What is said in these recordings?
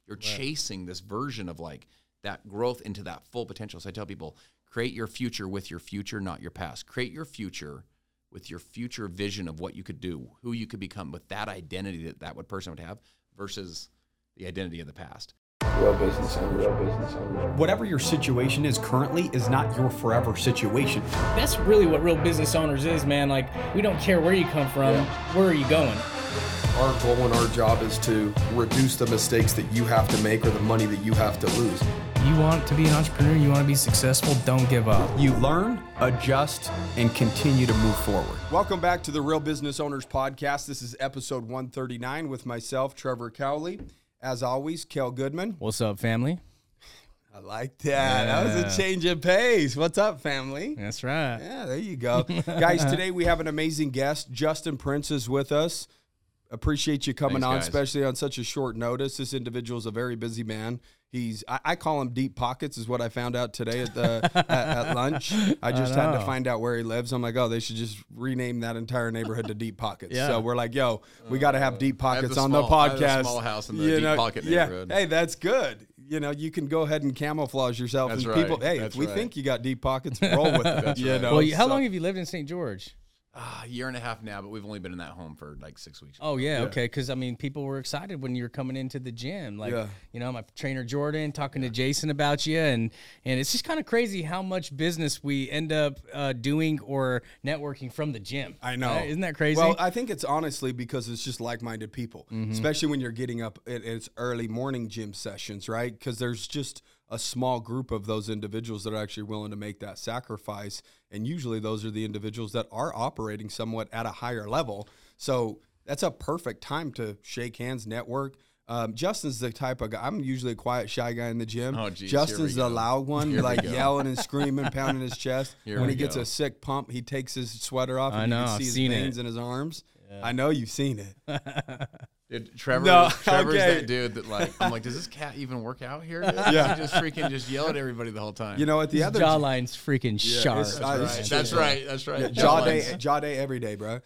You're chasing this version of like that growth into that full potential. So I tell people, create your future with your future, not your past. Create your future with your future vision of what you could do, who you could become with that identity that person would have versus the identity of the past. Real business owner. Whatever your situation is currently is not your forever situation. That's really what real business owners is, man. Like, we don't care where you come from, where are you going? Our goal and our job is to reduce the mistakes that you have to make or the money that you have to lose. You want to be an entrepreneur, you want to be successful, don't give up. You learn, adjust, and continue to move forward. Welcome back to the Real Business Owners Podcast. This is episode 139 with myself, Trevor Cowley. As always, Kel Goodman. What's up, family? I like that. That was a change of pace. What's up, family? That's right. Yeah, there you go. Guys, today we have an amazing guest. Justin Prince is with us. Appreciate you coming on, especially on such a short notice. This individual is a very busy man. I call him Deep Pockets, is what I found out today at at lunch. I just had to find out where he lives. I'm like, oh, they should just rename that entire neighborhood to Deep Pockets. Yeah. So we're like, yo, we got to have Deep Pockets on the podcast. I have a small house in the Deep Pocket neighborhood. Hey, that's good. You know, you can go ahead and camouflage yourself. That's and right. people, hey, if we think you got deep pockets, roll with it. That's right. Know, Well, how long have you lived in St. George? A year and a half now, but we've only been in that home for like 6 weeks. Oh, yeah, okay, because, I mean, people were excited when you were coming into the gym. Like, you know, my trainer Jordan talking to Jason about you, and it's just kind of crazy how much business we end up doing or networking from the gym. I know. Isn't that crazy? Well, I think it's honestly because it's just like-minded people, especially when you're getting up at its early morning gym sessions, right? Because there's just a small group of those individuals that are actually willing to make that sacrifice. And usually those are the individuals that are operating somewhat at a higher level. So that's a perfect time to shake hands, network. Justin's the type of guy, I'm usually a quiet, shy guy in the gym. Oh, geez, Justin's the loud one, like yelling and screaming, pounding his chest. When he gets a sick pump, he takes his sweater off and you can see his veins in his arms. Yeah. I know you've seen it. Dude, Trevor's that dude that like, I'm like, does this cat even work out here? Yeah. He just freaking just yell at everybody the whole time. You know, at the other jawline's freaking sharp. That's right. Yeah, jaw day every day, bro.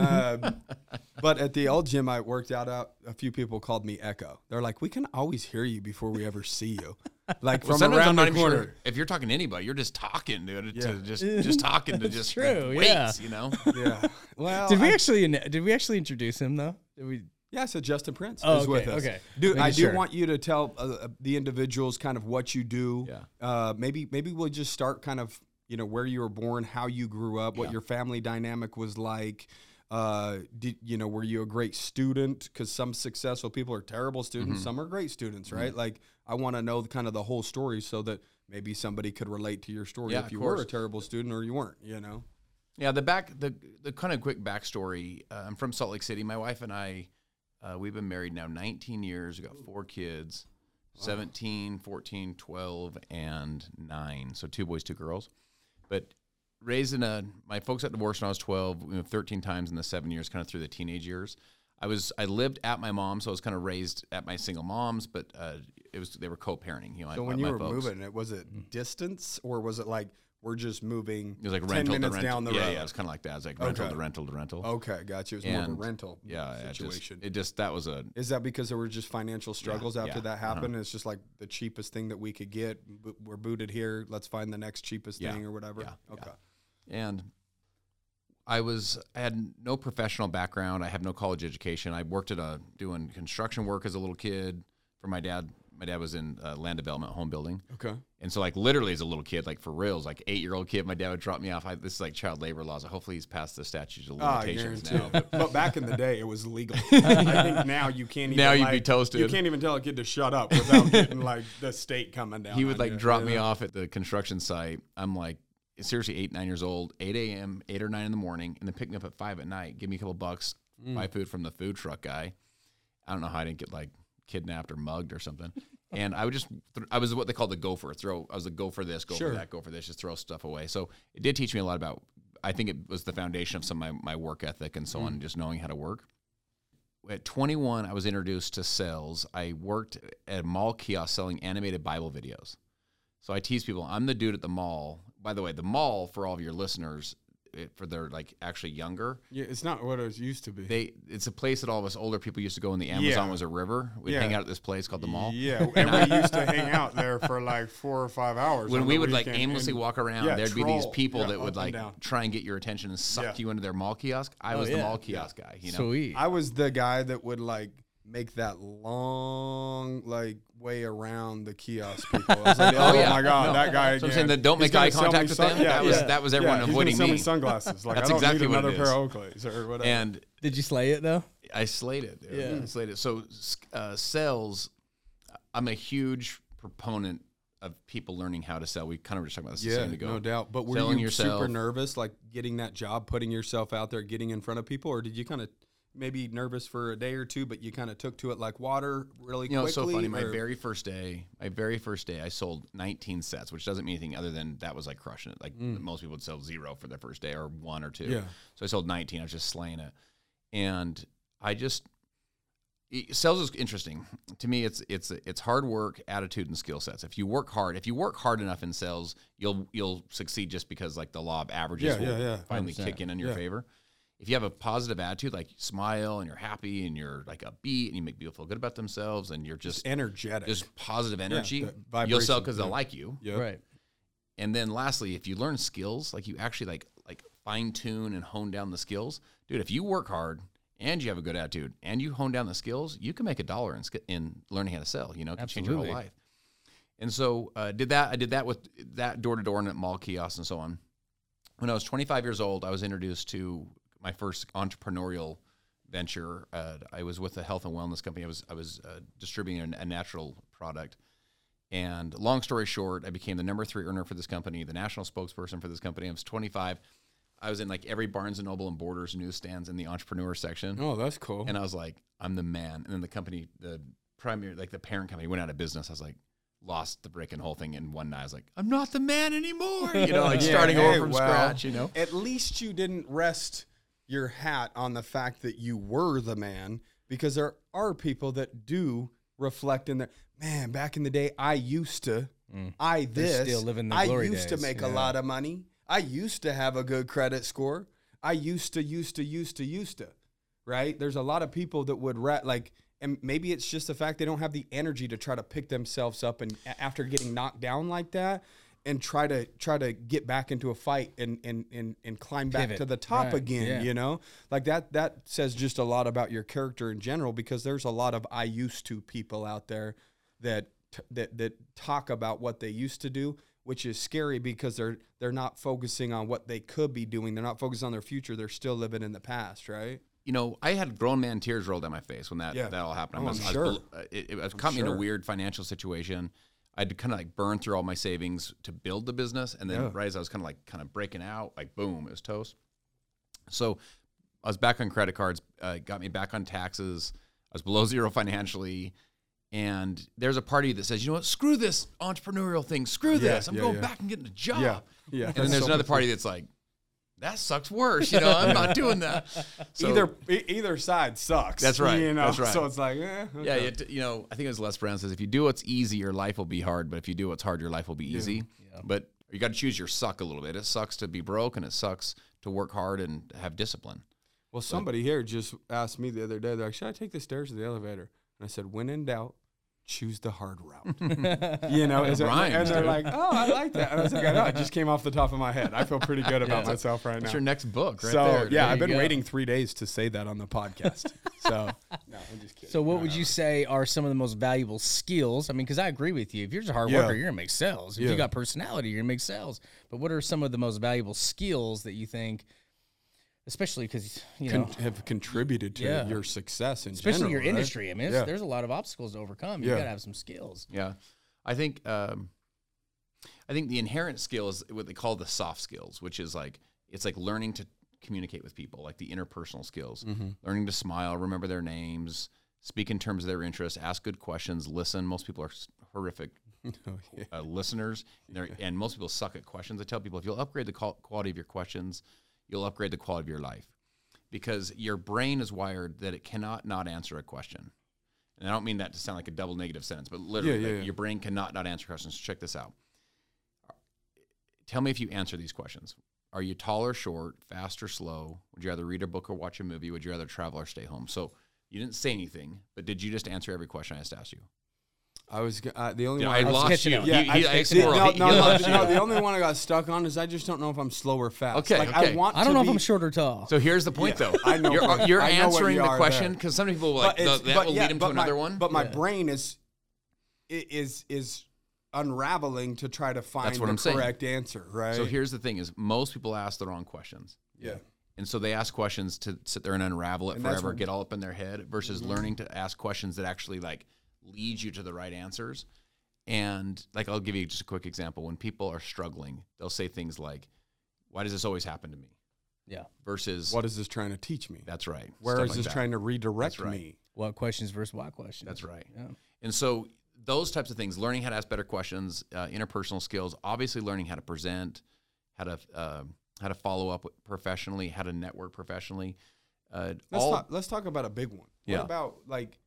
But at the old gym I worked out at, a few people called me Echo. They're like, we can always hear you before we ever see you. Like from around the corner. Sure. If you're talking to anybody, you're just talking, dude. To just talking to just true, weights, you know? Yeah. Well, did we actually introduce him though? Did we? Yeah, so Justin Prince is with us. Okay. Dude, I do want you to tell the individuals kind of what you do. Yeah. Maybe we'll just start kind of, you know, where you were born, how you grew up, what your family dynamic was like. Were you a great student? Because some successful people are terrible students. Some are great students, right? Like, I want to know kind of the whole story so that maybe somebody could relate to your story if you were a terrible student or you weren't, you know? Yeah, the kind of quick backstory. I'm from Salt Lake City. My wife and I, we've been married now 19 years. We got 4 kids, 17, 14, 12, and 9. So 2 boys, 2 girls. But raised my folks got divorced when I was 12. We moved 13 times in the 7 years, kind of through the teenage years. I lived at my mom's, so I was kind of raised at my single mom's, but they were co-parenting. You know, so when you were moving, was it distance or was it like we're just moving? It was like 10 rental minutes to rental. down the road. Yeah, it was kind of like that. It was like rental to rental to rental. Okay, gotcha. It was more of a rental situation. Is that because there were just financial struggles after that happened? It's just like the cheapest thing that we could get. We're booted here. Let's find the next cheapest thing or whatever. Yeah. Okay. Yeah. And I had no professional background. I have no college education. I worked doing construction work as a little kid for my dad. My dad was in land development, home building. Okay. And so, like, literally as a little kid, like, for reals, like, 8-year-old kid, my dad would drop me off. This is like child labor laws. Hopefully he's passed the statute of limitations now. But back in the day, it was legal. I think now you can't even. Now you'd be toasted. You can't even tell a kid to shut up without getting, like, the state coming down. He would, like, drop me off at the construction site. I'm, like, seriously 8, 9 years old, 8 a.m., 8 or 9 in the morning, and then pick me up at 5 at night, give me a couple bucks, buy food from the food truck guy. I don't know how I didn't get, like, kidnapped or mugged or something. And I would I was what they call the gopher. I was a go for this, go for that, go for this, just throw stuff away. So it did teach me a lot about, I think it was the foundation of some of my work ethic and so on, just knowing how to work. At 21, I was introduced to sales. I worked at a mall kiosk selling animated Bible videos. So I tease people, I'm the dude at the mall. By the way, the mall, for all of your listeners, for their like actually younger. Yeah, it's not what it used to be. It's a place that all of us older people used to go when the Amazon was a river. We'd hang out at this place called the mall. Yeah, and we used to hang out there for like 4 or 5 hours. When we would like aimlessly walk around, there'd be these people that would like down. try and get your attention and suck you into their mall kiosk. I was the mall kiosk guy. You know? Sweet. I was the guy that would like make that long like way around the kiosk people. I was like, oh my God, that guy again. So I'm saying that don't make eye contact with them. That was everyone avoiding me. He's sunglasses. Like, That's I don't exactly need what another it pair is. of Oakleys or whatever. And Did you slay it though? I slayed it. Dude. Yeah. I slayed it. So sales, I'm a huge proponent of people learning how to sell. We kind of were just talking about this a second ago. no doubt. But were Selling you yourself. super nervous, like getting that job, putting yourself out there, getting in front of people, or did you kind of maybe nervous for a day or two, but you kind of took to it like water really quickly? It's so funny. My very first day, I sold 19 sets, which doesn't mean anything other than that was like crushing it. Like most people would sell 0 for their first day or 1 or 2. Yeah. So I sold 19. I was just slaying it. And sales is interesting to me. It's hard work, attitude, and skill sets. If you work hard enough in sales, you'll succeed just because like the law of averages will finally 100%. kick in your favor. If you have a positive attitude, like you smile and you're happy and you're like upbeat and you make people feel good about themselves and you're just energetic, just positive energy, the you'll sell vibration, because they'll like you. Yep. Right. And then lastly, if you learn skills, like you actually like fine tune and hone down the skills, dude, if you work hard and you have a good attitude and you hone down the skills, you can make $1 in learning how to sell, you know, it can change your whole life. And so I did that with that door to door and at mall kiosks and so on. When I was 25 years old, I was introduced to my first entrepreneurial venture. I was with a health and wellness company. I was distributing a natural product. And long story short, I became the number 3 earner for this company, the national spokesperson for this company. I was 25. I was in like every Barnes & Noble and Borders newsstands in the entrepreneur section. Oh, that's cool. And I was like, I'm the man. And then the company, the parent company went out of business. I was like, lost the brick and whole thing in one night. I was like, I'm not the man anymore. You know, like starting over from scratch, you know. At least you didn't rest your hat on the fact that you were the man, because there are people that do reflect in their, man, back in the day, I used to, They're still living the glory used to days. make a lot of money. I used to have a good credit score. I used to, right? There's a lot of people that would and maybe it's just the fact they don't have the energy to try to pick themselves up and after getting knocked down like that and try to get back into a fight and climb back Pivot. to the top Right. again, Yeah. you know? Like that says just a lot about your character in general, because there's a lot of I used to people out there that talk about what they used to do, which is scary because they're not focusing on what they could be doing. They're not focused on their future. They're still living in the past, right? You know, I had grown man tears roll down my face when that all happened. It caught me in a weird financial situation. I'd kind of like burn through all my savings to build the business. And then right as I was kind of breaking out, like boom, it was toast. So I was back on credit cards, got me back on taxes. I was below zero financially. And there's a party that says, you know what, screw this entrepreneurial thing. Screw this. I'm going back and getting a job. Yeah. And then there's another party that's like, that sucks worse. You know, I'm not doing that. So, either side sucks. That's right. You know? That's right. So it's like, okay. Yeah, you know, I think it was Les Brown says, if you do what's easy, your life will be hard. But if you do what's hard, your life will be easy. Yeah. But you got to choose your suck a little bit. It sucks to be broke, and it sucks to work hard and have discipline. Well, somebody here just asked me the other day, they're like, should I take the stairs or the elevator? And I said, when in doubt, choose the hard route. You know, and they're like, oh, I like that. And I was like, I know, it just came off the top of my head. I feel pretty good about myself right now. It's your next book, right so, there. Yeah, I've been waiting 3 days to say that on the podcast. So, no, I'm just kidding. So what would you say are some of the most valuable skills? I mean, because I agree with you. If you're just a hard worker, you're going to make sales. If you got personality, you're going to make sales. But what are some of the most valuable skills that you think, especially because, you know, have contributed to your success in general, especially your right? industry? I mean, there's a lot of obstacles to overcome. You got to have some skills. Yeah. I think the inherent skill is what they call the soft skills, which is like, it's like learning to communicate with people, like the interpersonal skills, learning to smile, remember their names, speak in terms of their interests, ask good questions, listen. Most people are horrific listeners, and most people suck at questions. I tell people, if you'll upgrade the quality of your questions, you'll upgrade the quality of your life, because your brain is wired that it cannot not answer a question. And I don't mean that to sound like a double negative sentence, but literally, your brain cannot not answer questions. Check this out. Tell me if you answer these questions. are you tall or short, fast or slow? Would you rather read a book or watch a movie? Would you rather travel or stay home? So you didn't say anything, but did you just answer every question I just asked you? I was the only Yeah, one. I was lost catching you. up. Yeah, No, the only one I got stuck on is I just don't know if I'm slow or fast. Okay, like, okay. I don't know if I'm short or tall. So here's the point, though. I know. You're I know what answering you the are question there. because some people will like that will lead them to another one. But my brain is unraveling to try to find what the I'm saying. correct answer, right? So here's the thing: is most people ask the wrong questions. yeah. And so they ask questions to sit there and unravel it And that's forever, what- get all up in their head, versus learning to ask questions that actually like lead you to the right answers. And like I'll give you just a quick example. When people are struggling, they'll say things like, "Why does this always happen to me?" Yeah. Versus, What is this trying to teach me? That's right. Where Stuff is like this that. trying to redirect That's right. me? What questions versus what questions? That's right. Yeah. And so those types of things, learning how to ask better questions, interpersonal skills, obviously learning how to present, how to follow up professionally, how to network professionally. Let's talk about a big one. Yeah. What about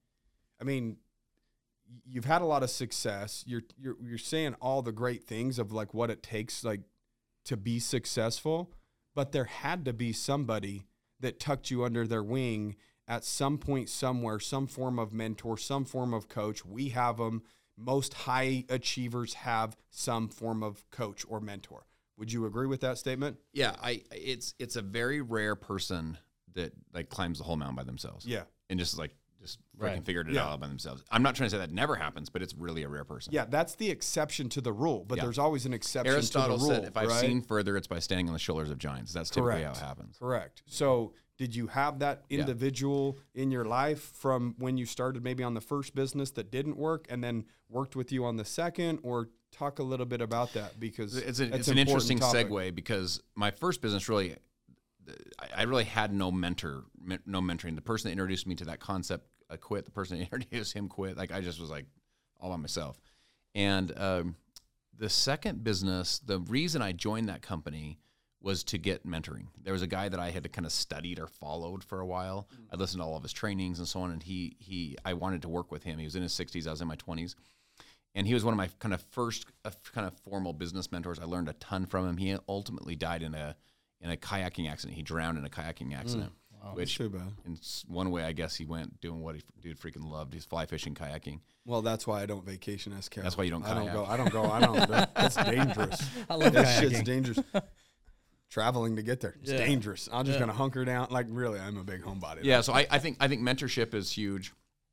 you've had a lot of success. You're saying all the great things of like what it takes like to be successful, but there had to be somebody that tucked you under their wing at some point somewhere, some form of mentor, some form of coach. We have them. Most high achievers have some form of coach or mentor. Would you agree with that statement? Yeah, it's a very rare person that like climbs the whole mountain by themselves. Yeah. And just freaking Right. figured it Yeah. out by themselves. I'm not trying to say that never happens, but it's really a rare person. Yeah, that's the exception to the rule, but Yeah. there's always an exception Aristotle to the rule. said, if I've right? seen further, it's by standing on the shoulders of giants. That's typically how it happens. Correct. So did you have that Yeah. individual in your life from when you started maybe on the first business that didn't work and then worked with you on the second, or talk a little bit about that? Because It's that's an important interesting topic. segue because my first business really, I really had no mentoring. The person that introduced me to that concept quit. The person that introduced him quit. Like I just was like all by myself. And the second business, the reason I joined that company was to get mentoring. There was a guy that I had kind of studied or followed for a while. I listened to all of his trainings and so on, and I wanted to work with him. He was in his 60s. I was in my 20s. And he was one of my kind of first kind of formal business mentors. I learned a ton from him. He ultimately died in a kayaking accident. He drowned in a kayaking accident. Which, too bad. in one way, I guess he went doing what he dude freaking loved. He's fly fishing, kayaking. Well, that's why I don't vacation as Cal. That's why you don't kayak. I don't go. That's dangerous. I love That shit's kayaking. dangerous. Traveling to get there, it's Yeah. dangerous. I'm just gonna hunker down. Like really, I'm a big homebody. Yeah, so I think mentorship is huge.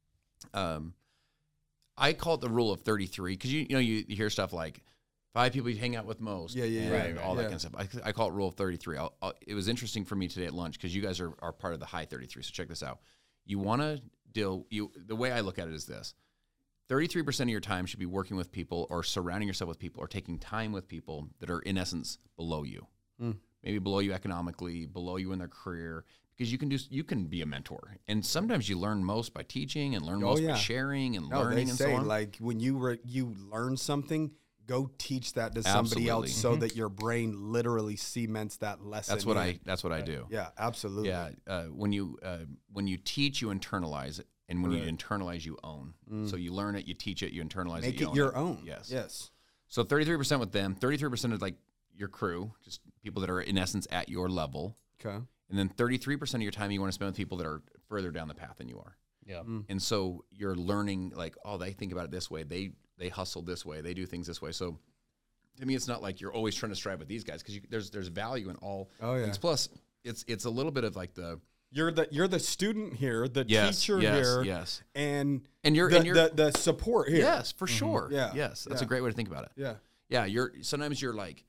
I call it the rule of 33 because you hear stuff like 5 people you hang out with most. Yeah. Right, all that Yeah. kind of stuff. I call it rule of 33. It was interesting for me today at lunch because you guys are part of the high 33. So check this out. You want to the way I look at it is this. 33% of your time should be working with people or surrounding yourself with people or taking time with people that are in essence below you. Maybe below you economically, below you in their career, because you can be a mentor. And sometimes you learn most by teaching and learn most by sharing and No, learning they and say so on. like when you learn something, go teach that to somebody Absolutely. else so that your brain literally cements that lesson. That's what I do. Yeah, absolutely. Yeah, when you teach, you internalize it, and when you internalize, you own. So you learn it, you teach it, you internalize Make it, you it own your own. Yes. So 33% with them, 33% of like your crew, just people that are in essence at your level, Okay. and then 33% of your time you want to spend with people that are further down the path than you are. Yeah. And so you're learning like, oh, they think about it this way, they hustle this way, they do things this way. So to me, it's not like you're always trying to strive with these guys because there's value in all things. Plus, it's a little bit of like the You're the student here, the Yes, teacher yes, here, yes. and you're the support here. yes, for sure. Yeah, Yes, that's yeah. a great way to think about it. Yeah. Yeah, sometimes you're like,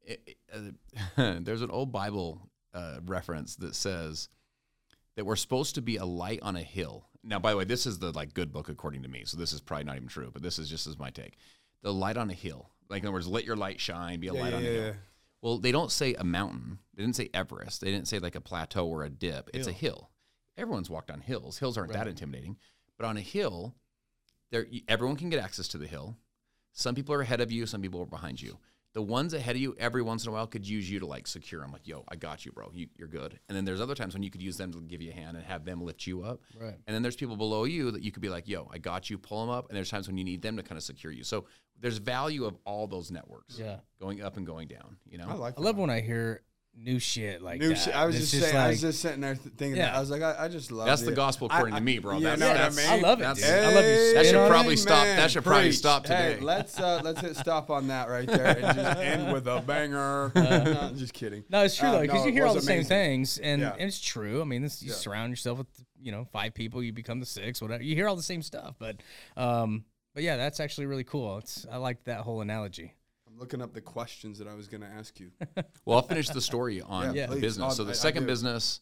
there's an old Bible reference that says that we're supposed to be a light on a hill. Now, by the way, this is the like good book according to me, so this is probably not even true, but this is just as my take. The light on a hill, like in other words, let your light shine, be a light on a hill. Well, they don't say a mountain. They didn't say Everest. They didn't say like a plateau or a dip. It's a hill. Everyone's walked on hills. Hills aren't that intimidating, but on a hill, everyone can get access to the hill. Some people are ahead of you. Some people are behind you. The ones ahead of you, every once in a while, could use you to like secure them. Like, yo, I got you, bro. You're good. And then there's other times when you could use them to give you a hand and have them lift you up. Right. And then there's people below you that you could be like, yo, I got you, pull them up. And there's times when you need them to kind of secure you. So there's value of all those networks. Yeah. Going up and going down. You know. I like. I love when I hear new shit like New that. shit. I was It's just saying. I like, was just sitting there thinking. Yeah. That. I was like, I just love That's it. the gospel according to me, bro. You That's, know what I that's, mean? I love it, that's- dude. I love you. Hey, That should spit on probably it. stop. That should probably Preach. stop today. Hey, let's hit stop on that right there and just end with a banger. No, just kidding. No, it's true though, because no, you it hear all was the same amazing. things, and, Yeah. and it's true. I mean, this, you surround yourself with 5 people, you become the 6th, whatever. You hear all the same stuff, but yeah, that's actually really cool. I like that whole analogy. I'm looking up the questions that I was going to ask you. Well, I'll finish the story on Yeah, the please. business. So I the second do. business,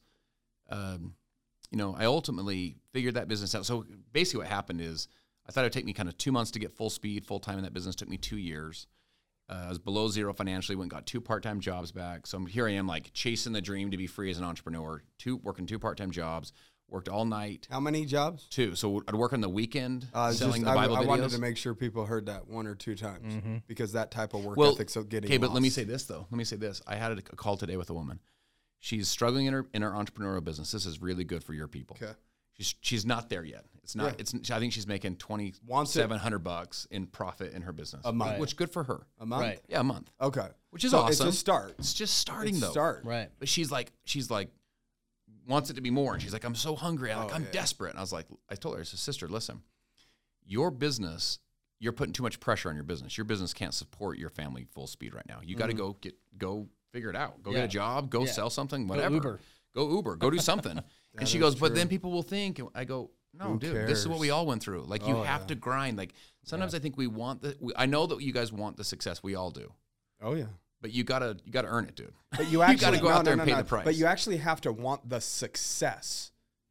I ultimately figured that business out. So basically what happened is I thought it would take me kind of 2 months to get full speed, full time in that business. It took me 2 years. I was below zero financially, went and got 2 part-time jobs back. So here I am like chasing the dream to be free as an entrepreneur, working 2 part-time jobs, worked all night. How many jobs? 2. So I'd work on the weekend selling the I Bible videos. wanted to make sure people heard that 1 or 2 times because that type of work Well, ethic's so getting okay, but let me lost. say this though. I had a call today with a woman. She's struggling in her entrepreneurial business. This is really good for your people. Okay. She's not there yet. It's not. Yeah. It's. I think she's making Wants it. $2,700 in profit in her business A month. which good for her. A month? Right. Yeah, a month, Okay. which is So awesome. It's a start. It's just starting It's though. start. Right. But she's like wants it to be more, and she's like, I'm so hungry. I'm yeah. desperate. And I told her, I said, sister, listen, your business, you're putting too much pressure on your business. Your business can't support your family full speed right now. You got to go figure it out. Go get Yeah. a job. Go Yeah. sell something. Go Whatever. Uber. Go Uber. Go do something. And she is goes, but true. then people will think. And I go, no, Who dude, this is what cares? we all went through. Like you Oh, have yeah. to grind. Like sometimes I think we want I know that you guys want the success. We all do. Oh yeah. But you gotta earn it, dude. But you actually gotta go out there and pay no. the price. But you actually have to want the success,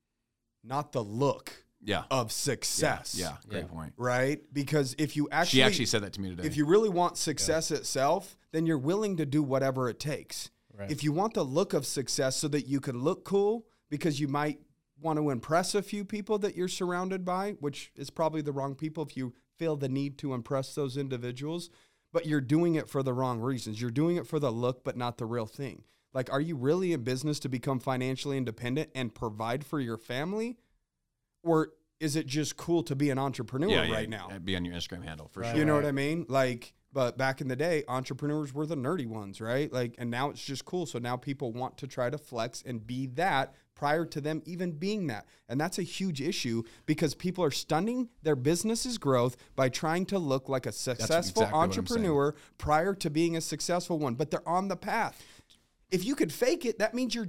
not the look Yeah. of success. Yeah. Great Yeah. point. Right? Because if you She actually said that to me today. if you really want success itself, then you're willing to do whatever it takes. Right. If you want the look of success so that you can look cool because you might want to impress a few people that you're surrounded by, which is probably the wrong people if you feel the need to impress those individuals, but you're doing it for the wrong reasons. You're doing it for the look, but not the real thing. Like, are you really in business to become financially independent and provide for your family? Or is it just cool to be an entrepreneur right now? Be on your Instagram handle for Right. sure. You know what I mean? Like, but back in the day, entrepreneurs were the nerdy ones, right? Like, and now it's just cool. So now people want to try to flex and be that prior to them even being that. And that's a huge issue because people are stunning their business's growth by trying to look like a successful exactly what I'm saying. entrepreneur prior to being a successful one, but they're on the path. If you could fake it, that means you're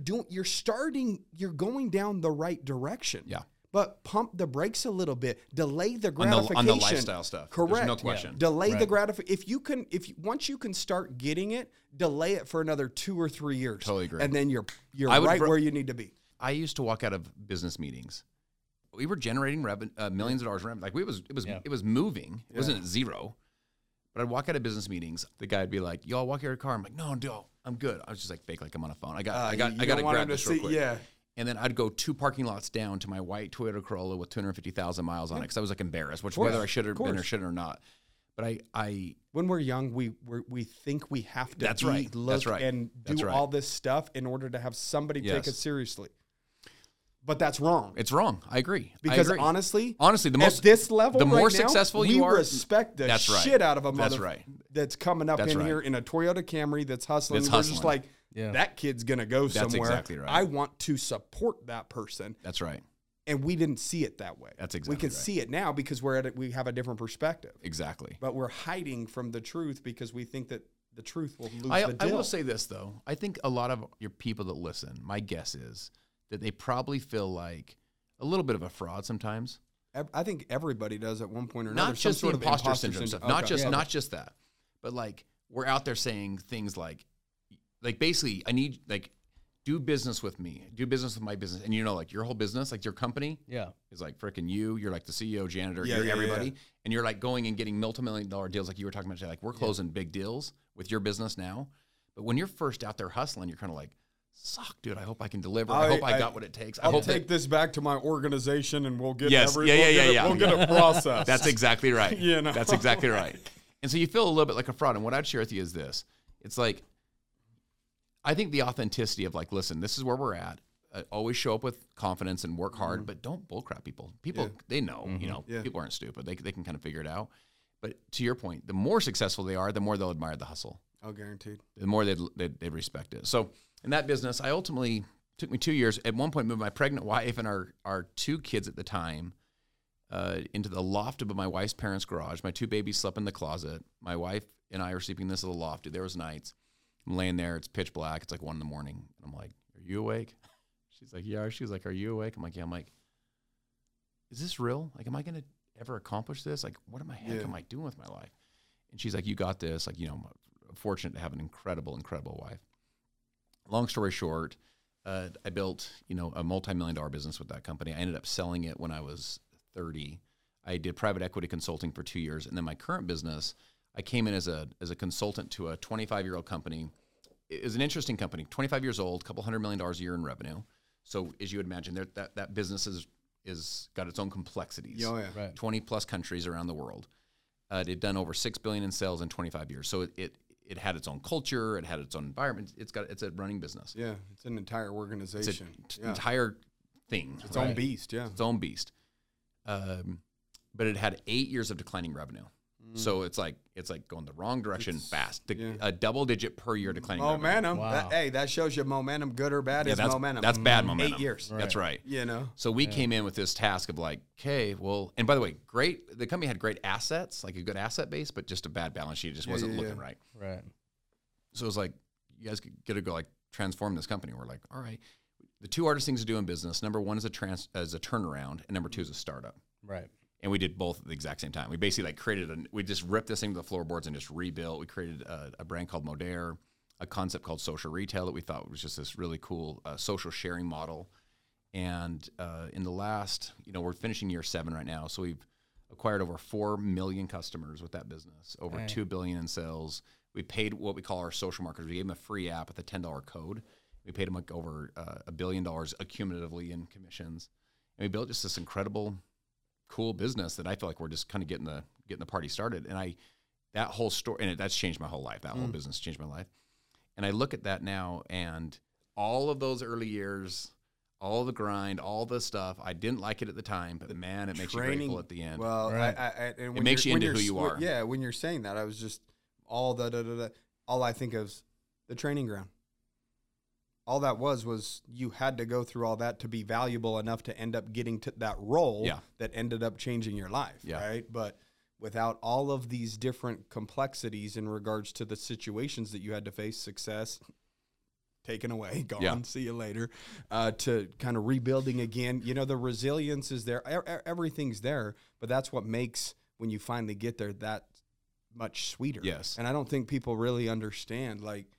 going down the right direction. Yeah. But pump the brakes a little bit. Delay the On gratification. the lifestyle stuff. Correct. There's no question. Delay the Right. gratification. Once you can start getting it, delay it for another 2 or 3 years. Totally agree. And then you're I would right ro- where you need to be. I used to walk out of business meetings. We were generating millions of dollars in revenue. Like it was moving. It wasn't at zero. But I'd walk out of business meetings. The guy would be like, "Y'all walk out of your car." I'm like, "No, I'm good." I was just like fake, like I'm on a phone. I got to grab this real quick. Yeah. And then I'd go 2 parking lots down to my white Toyota Corolla with 250,000 miles on it because I was like embarrassed, whether I should have been or shouldn't or not. But I When we're young, we think we have to That's be, right. look, That's right. and That's do right. all this stuff in order to have somebody take Yes. us seriously. But that's wrong. it's wrong. I agree. Because I agree. honestly, the most at this level, the more right now, successful you we are, respect the that's right. shit out of a That's mother right. that's coming up That's in right. here in a Toyota Camry that's hustling. That's We're just hustling. like, Yeah. that kid's gonna go That's somewhere. exactly right. I want to support that person, That's right. and we didn't see it that way. That's we exactly can right. see it now because we have a different perspective, Exactly. but we're hiding from the truth because we think that the truth will lose I the deal. will say this though. I think a lot of your people that listen, my guess is that they probably feel like a little bit of a fraud sometimes. I think everybody does at one point or another. Not some just sort the of imposter syndrome stuff. Not Okay. not just that. But like we're out there saying things like basically I need like do business with me. Do business with my business. And like your whole business, like your company Yeah. is like freaking you. You're like the CEO, janitor, Yeah, you're yeah, everybody. yeah. And you're like going and getting multi-million-dollar deals like you were talking about today. Like we're closing big deals with your business now. But when you're first out there hustling, you're kind of like, suck, dude. I hope I can deliver. I hope I got what it takes. I I'll hope take this back to my organization and we'll get Yes. we'll Yeah. get a process. That's exactly right. You know? That's exactly right. And so you feel a little bit like a fraud. And what I'd share with you is this. It's like, I think the authenticity of like, listen, this is where we're at. Always show up with confidence and work hard, but don't bullcrap people. People, they know, Yeah. people aren't stupid. They can kind of figure it out. But to your point, the more successful they are, the more they'll admire the hustle. Oh, guaranteed. The more they'd respect it. So in that business, I ultimately took me 2 years. At one point, moved my pregnant wife and our 2 kids at the time into the loft above my wife's parents' garage. My 2 babies slept in the closet. My wife and I are sleeping in this little loft. There was nights. I'm laying there. It's pitch black. It's like 1 a.m. And I'm like, "Are you awake?" She's like, "Yeah." She was like, "Are you awake?" I'm like, "Yeah." I'm like, "Is this real? Like, am I going to ever accomplish this? Like, what am I doing with my life?" And she's like, "You got this." Like, I'm fortunate to have an incredible wife. Long story short, I built, a multi-million-dollar business with that company. I ended up selling it when I was 30. I did private equity consulting for 2 years. And then my current business, I came in as a consultant to a 25-year-old company. It was an interesting company, 25 years old, a couple $100 million a year in revenue. So as you would imagine, that business is got its own complexities. Oh, yeah. Right. 20 plus countries around the world. It done over $6 billion in sales in 25 years. So it had its own culture. It had its own environment. It's a running business. Yeah, it's an entire organization. It's an entire thing. Its own beast, yeah. Its own beast. But it had 8 years of declining revenue. So it's like going the wrong direction fast. A double-digit per year declining revenue. Momentum. Wow. That shows you momentum, good or bad, is momentum. That's bad momentum. 8 years. That's right. So we came in with this task of like, okay, well, and by the way, the company had great assets, like a good asset base, but just a bad balance sheet. It just wasn't looking right. Right. So it was like, you guys got to go like transform this company. We're like, all right. The 2 hardest things to do in business, number 1 is a turnaround, and number 2 is a startup. Right. And we did both at the exact same time. We basically we just ripped this thing to the floorboards and just rebuilt. We created a brand called Modere, a concept called social retail that we thought was just this really cool social sharing model. And in the last, we're finishing year 7 right now. So we've acquired over 4 million customers with that business, over $2 billion in sales. We paid what we call our social marketers. We gave them a free app with a $10 code. We paid them like over $1 billion accumulatively in commissions. And we built just this incredible, cool business that I feel like we're just kind of getting the party started. And that whole story, and that's changed my whole life. That whole business changed my life. And I look at that now, and all of those early years, all the grind, all the stuff, I didn't like it at the time, but man, it makes you grateful at the end. Well, it makes you into who you are. Yeah, when you're saying that, I was just all I think of is the training ground. All that was you had to go through all that to be valuable enough to end up getting to that role that ended up changing your life, right? But without all of these different complexities in regards to the situations that you had to face, success taken away, gone, see you later, to kind of rebuilding again. The resilience is there. Everything's there, but that's what makes, when you finally get there, that much sweeter. Yes. And I don't think people really understand,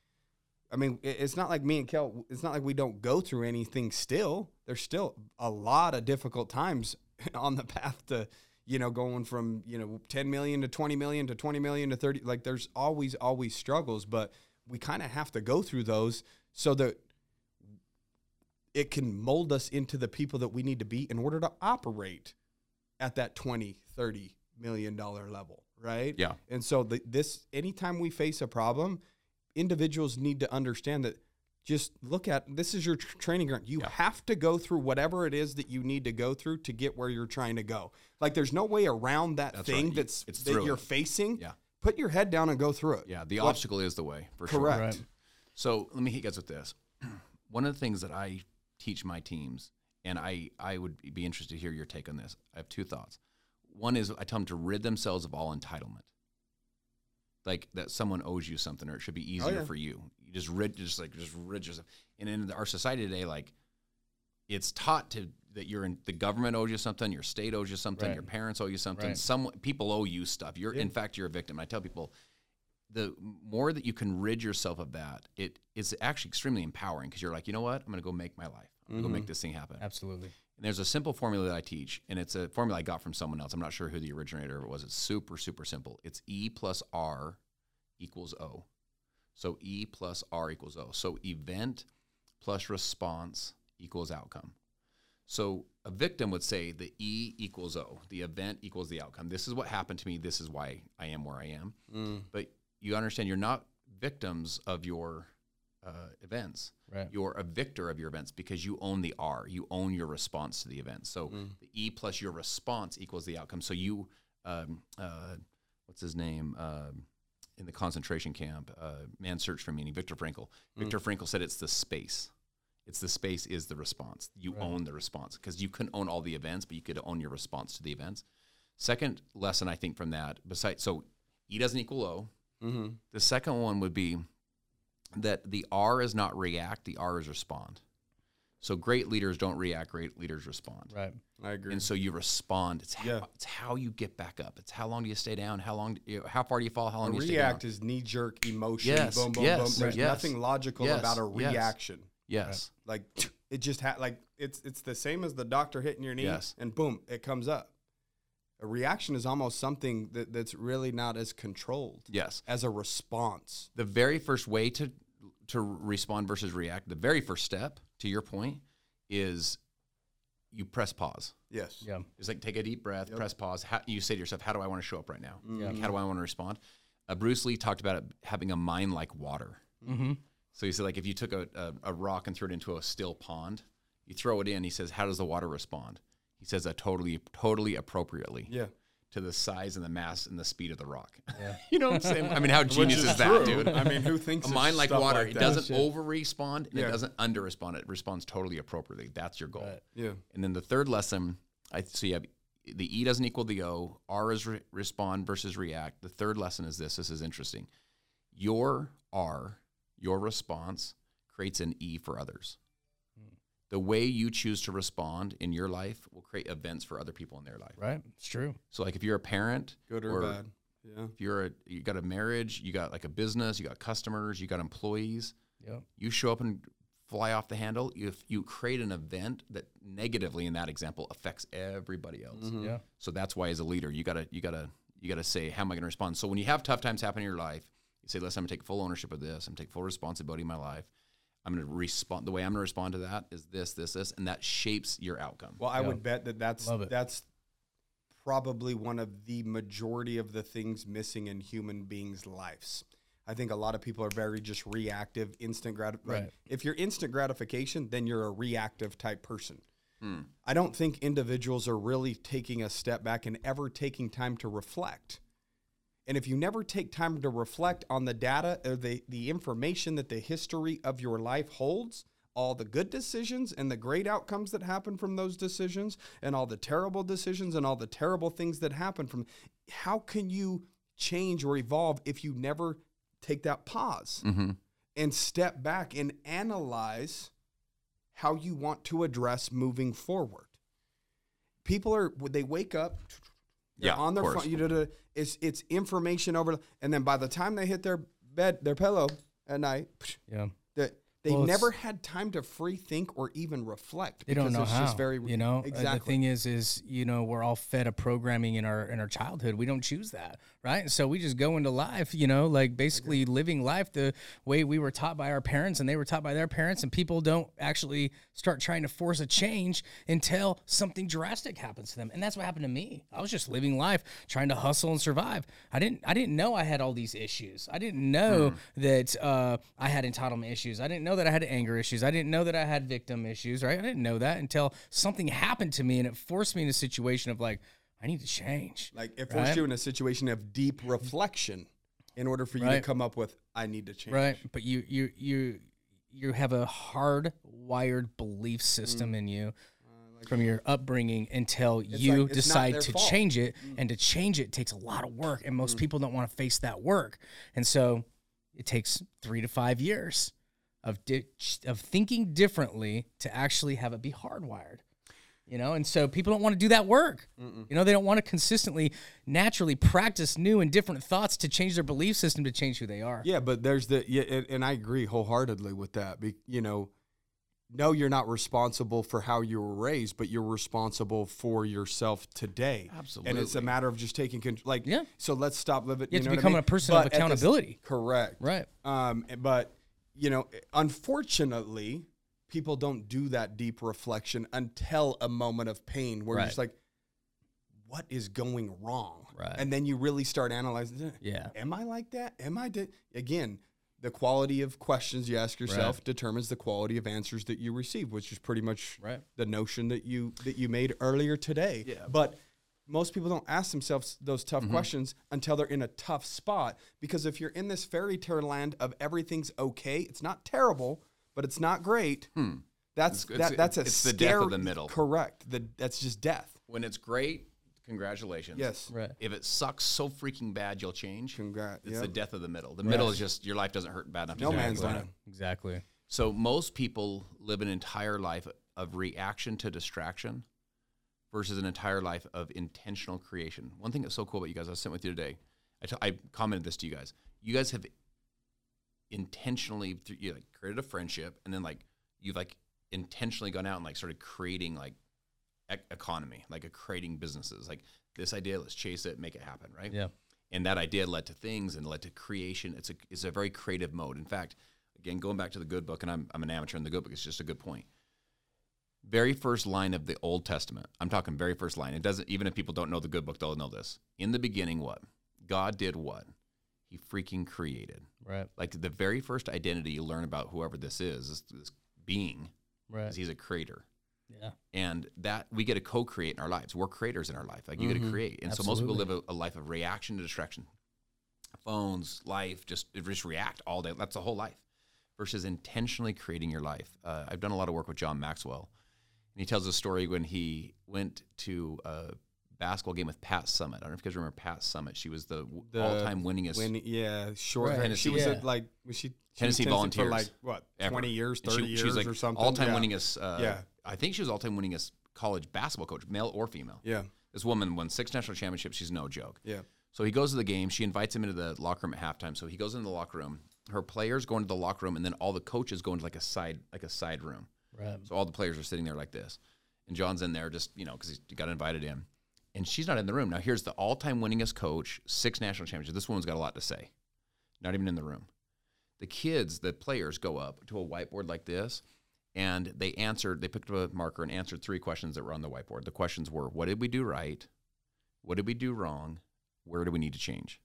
it's not like me and Kel, it's not like we don't go through anything still. There's still a lot of difficult times on the path to, going from, 10 million to 20 million to 20 million to 30. Like, there's always struggles, but we kind of have to go through those so that it can mold us into the people that we need to be in order to operate at that 20, 30 million dollar level, right? Yeah. And so anytime we face a problem, individuals need to understand that, just look at, this is your training ground. You have to go through whatever it is that you need to go through to get where you're trying to go. Like, there's no way around that thing right. that you're facing. Yeah. Put your head down and go through it. Yeah, the obstacle is the way, for sure. Correct. Right. So let me hit you guys with this. One of the things that I teach my teams, and I would be interested to hear your take on this. I have 2 thoughts. One is I tell them to rid themselves of all entitlement. Like that someone owes you something, or it should be easier for you. You just rid yourself. And in our society today, like, it's taught that the government owes you something, your state owes you something, your parents owe you something. Right. People owe you stuff. In fact, you're a victim. I tell people, the more that you can rid yourself of that, it is actually extremely empowering, because you're like, you know what? I'm going to go make my life. I'm going to go make this thing happen. Absolutely. And there's a simple formula that I teach, and it's a formula I got from someone else. I'm not sure who the originator of it was. It's super, super simple. It's E plus R equals O. So E plus R equals O. So event plus response equals outcome. So a victim would say the E equals O. The event equals the outcome. This is what happened to me. This is why I am where I am. But you understand, you're not victims of your events. Right. You're a victor of your events, because you own the R. You own your response to the event. So the E plus your response equals the outcome. So you, what's his name? in the concentration camp, Man's Search for Meaning, Viktor Frankl. Viktor Frankl said it's the space. It's the space is the response. You own the response, because you couldn't own all the events, but you could own your response to the events. Second lesson I think from that, so E doesn't equal O. The second one would be that the R is not react, the R is respond. So great leaders don't react, great leaders respond. Right. I agree. And so you respond. It's how you get back up. It's how long do you stay down? How far do you fall? How long do you stay down? React is knee-jerk emotion. Yes, Boom, boom, yes, boom. There's yes, nothing logical yes, about a yes. reaction. Yes. Like it just like it's the same as the doctor hitting your knee, Yes. and boom, it comes up. A reaction is almost something that's really not as controlled. Yes. As a response. The very first way to respond versus react, the very first step, to your point, is you press pause. Yes. Yeah. It's like take a deep breath, press pause. You say to yourself, how do I want to show up right now? Yeah. Like, how do I want to respond? Bruce Lee talked about it having a mind like water. So he said, like, if you took a rock and threw it into a still pond, you throw it in, he says, how does the water respond? He says, totally appropriately. Yeah. To the size and the mass and the speed of the rock. Yeah. You know what I'm saying? I mean, how genius is that, dude? I mean, who thinks A of mind like stuff water. like It that? doesn't over-respond, and Yeah. it doesn't under-respond. It responds totally appropriately. That's your goal. Right. Yeah. And then the third lesson, so you have the E doesn't equal the O. R is respond versus react. The third lesson is this. This is interesting. Your R, your response, creates an E for others. The way you choose to respond in your life will create events for other people in their life. Right. It's true. So, like, if you're a parent, Good or bad. Yeah. if you got a marriage, you got like a business, you got customers, you got employees, Yeah. you show up and fly off the handle. If you create an event that negatively, in that example, affects everybody else. Yeah. So that's why, as a leader, you gotta say, how am I going to respond? So when you have tough times happen in your life, you say, listen, I'm gonna take full ownership of this. I'm gonna take full responsibility in my life. I'm going to respond. The way I'm going to respond to that is this, and that shapes your outcome. Well, I would bet that's Love it. that's probably one of the majority of the things missing in human beings' lives. I think a lot of people are very just reactive, instant gratification. Right. If you're instant gratification, then you're a reactive type person. I don't think individuals are really taking a step back and ever taking time to reflect. And if you never take time to reflect on the data or the information that the history of your life holds, all the good decisions and the great outcomes that happen from those decisions, and all the terrible decisions and all the terrible things that happen from, how can you change or evolve if you never take that pause and step back and analyze how you want to address moving forward? People they wake up, they're on their phone, it's information over, and then by the time they hit their bed, their pillow at night, Yeah. they never had time to free think or even reflect. They don't know it's how. Just very, The thing is we're all fed a programming in our childhood. We don't choose that, right? And so we just go into life, like basically living life the way we were taught by our parents and they were taught by their parents. And people don't actually start trying to force a change until something drastic happens to them. And that's what happened to me. I was just living life, trying to hustle and survive. I didn't know I had all these issues. I didn't know that I had entitlement issues. I didn't know that I had anger issues. I didn't know that I had victim issues, right? I didn't know that until something happened to me and it forced me in a situation of like, I need to change. Like it forced you in a situation of deep reflection in order for you to come up with, I need to change. Right. But you have a hardwired belief system in you from your upbringing until you like, it's not decide their to fault. change it. And to change it takes a lot of work. And most people don't want to face that work. And so it takes 3 to 5 years of thinking differently to actually have it be hardwired, and so people don't want to do that work. They don't want to consistently, naturally practice new and different thoughts to change their belief system to change who they are. Yeah, but there's and I agree wholeheartedly with that. No, you're not responsible for how you were raised, but you're responsible for yourself today. Absolutely. And it's a matter of just taking control. So let's stop living. You have to know what I become mean? a person But of accountability. Correct. Right. But unfortunately, people don't do that deep reflection until a moment of pain where you're just like, what is going wrong? Right. And then you really start analyzing, Yeah. am I like that? Again, the quality of questions you ask yourself determines the quality of answers that you receive, which is pretty much the notion that you made earlier today. Yeah. But most people don't ask themselves those tough questions until they're in a tough spot. Because if you're in this fairy tale land of everything's okay, it's not terrible, but it's not great. That's it's the death of the middle. Correct. That's just death. When it's great, congratulations. Yes. Right. If it sucks so freaking bad, you'll change. Congrats. It's the death of the middle. The middle is just your life doesn't hurt bad enough. No to man's do it. land. Exactly. So most people live an entire life of reaction to distraction versus an entire life of intentional creation. One thing that's so cool about you guys, I was sitting with you today. I commented this to you guys. You guys have intentionally created a friendship, and then you've intentionally gone out and started creating economy, creating businesses. Like this idea, let's chase it, make it happen, right? Yeah. And that idea led to things and led to creation. It's a very creative mode. In fact, again, going back to the Good Book, and I'm an amateur in the Good Book, it's just a good point. Very first line of the Old Testament. I'm talking very first line. It doesn't, even if people don't know the Good Book, they'll know this. In the beginning, what? God did what? He freaking created. Right. Like the very first identity you learn about whoever this is this being. Right. Is he's a creator. Yeah. And that we get to co-create in our lives. We're creators in our life. You get to create. And so most people live a life of reaction to distraction. Phones, life, just react all day. That's the whole life. Versus intentionally creating your life. I've done a lot of work with John Maxwell. And he tells a story when he went to a basketball game with Pat Summitt. I don't know if you guys remember Pat Summitt. She was the all-time winningest. Short. Right. She was was she Tennessee Volunteers for ever. 20 years, 30 years she was or something. All-time winningest. Yeah. I think she was all-time winningest college basketball coach, male or female. Yeah. This woman won 6 national championships. She's no joke. Yeah. So he goes to the game. She invites him into the locker room at halftime. So he goes into the locker room. Her players go into the locker room, and then all the coaches go into a side room. Right. So all the players are sitting there like this. And John's in there just, because he got invited in. And she's not in the room. Now, here's the all-time winningest coach, 6 national championships. This woman's got a lot to say. Not even in the room. The players go up to a whiteboard like this, and they picked up a marker and answered 3 questions that were on the whiteboard. The questions were, what did we do right? What did we do wrong? Where do we need to change?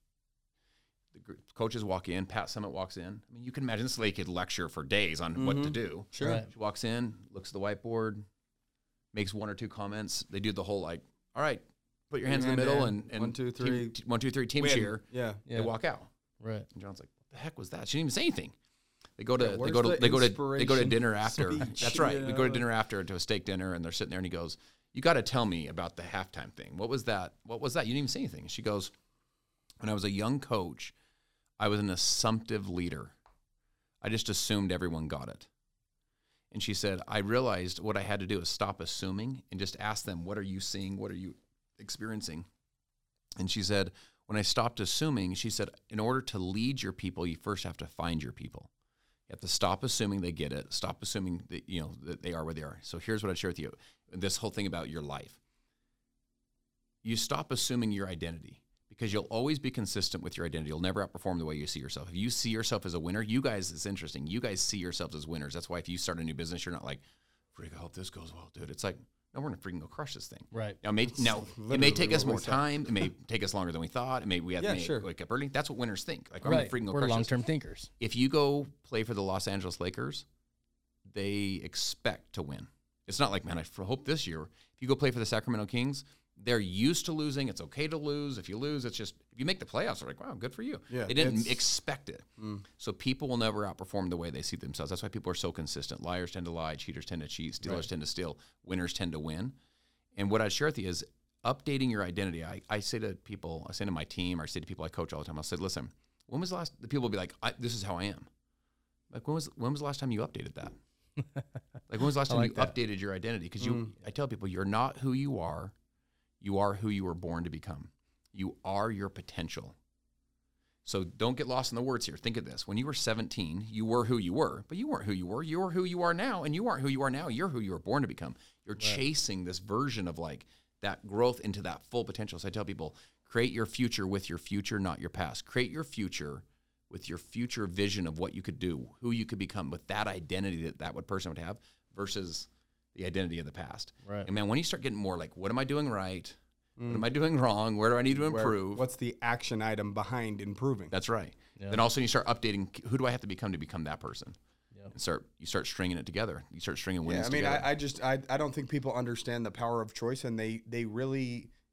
The coaches walk in. Pat Summitt walks in. I mean, you can imagine this lady could lecture for days on what to do. Sure. Right. She walks in, looks at the whiteboard, makes 1 or 2 comments. They do the whole all right, put your hands in the middle and 1, 2, 3. 1, 2, 3, team cheer. Yeah. They walk out. Right. And John's like, what the heck was that? She didn't even say anything. They go to where's they go to inspiration dinner after. speech? That's right. Yeah. We go to dinner after to a steak dinner, and they're sitting there, and he goes, "You got to tell me about the halftime thing. What was that? What was that? You didn't even say anything." She goes, "When I was a young coach, I was an assumptive leader. I just assumed everyone got it." And she said, "I realized what I had to do is stop assuming and just ask them, what are you seeing? What are you experiencing?" And she said, when I stopped assuming, she said, in order to lead your people, you first have to find your people. You have to stop assuming they get it. Stop assuming that, that they are where they are. So here's what I'd share with you. This whole thing about your life. You stop assuming your identity because you'll always be consistent with your identity. You'll never outperform the way you see yourself. If you see yourself as a winner, you guys, it's interesting. You guys see yourselves as winners. That's why if you start a new business, you're not like, freak, I hope this goes well, dude. It's like, no, we're going to freaking go crush this thing. Right. Now, it may take us more time. It may take us longer than we thought. We have to wake up early. That's what winners think. Like, I'm going to freaking go We're crush this. long-term thinkers. If you go play for the Los Angeles Lakers, they expect to win. It's not like, man, I hope this year. If you go play for the Sacramento Kings, they're used to losing. It's okay to lose. If you lose, it's just, if you make the playoffs, they're like, wow, good for you. Yeah, they didn't expect it. So people will never outperform the way they see themselves. That's why people are so consistent. Liars tend to lie. Cheaters tend to cheat. Stealers tend to steal. Winners tend to win. And what I share with you is updating your identity. I say to people, I say to my team, or I say to people I coach all the time, I'll say, listen, when was the last, the people will be like, this is how I am. Like, when was the last time you updated that? Like, when was the last time you updated your identity? Because I tell people, you're not who you are who you were born to become. You are your potential. So don't get lost in the words here. Think of this. When you were 17, you were who you were, but you weren't who you were. You were who you are now, and you aren't who you are now. You're who you were born to become. You're chasing this version of like that growth into that full potential. So I tell people, create your future with your future, not your past. Create your future with your future vision of what you could do, who you could become with that identity that person would have versus the identity of the past. Right. And man, when you start getting more like, what am I doing right? What am I doing wrong? Where do I need to improve? What's the action item behind improving? That's right. Yeah. Then also you start updating, who do I have to become that person? Yeah. And you start stringing it together. You start stringing wins Yeah, I mean, together. I don't think people understand the power of choice, and they really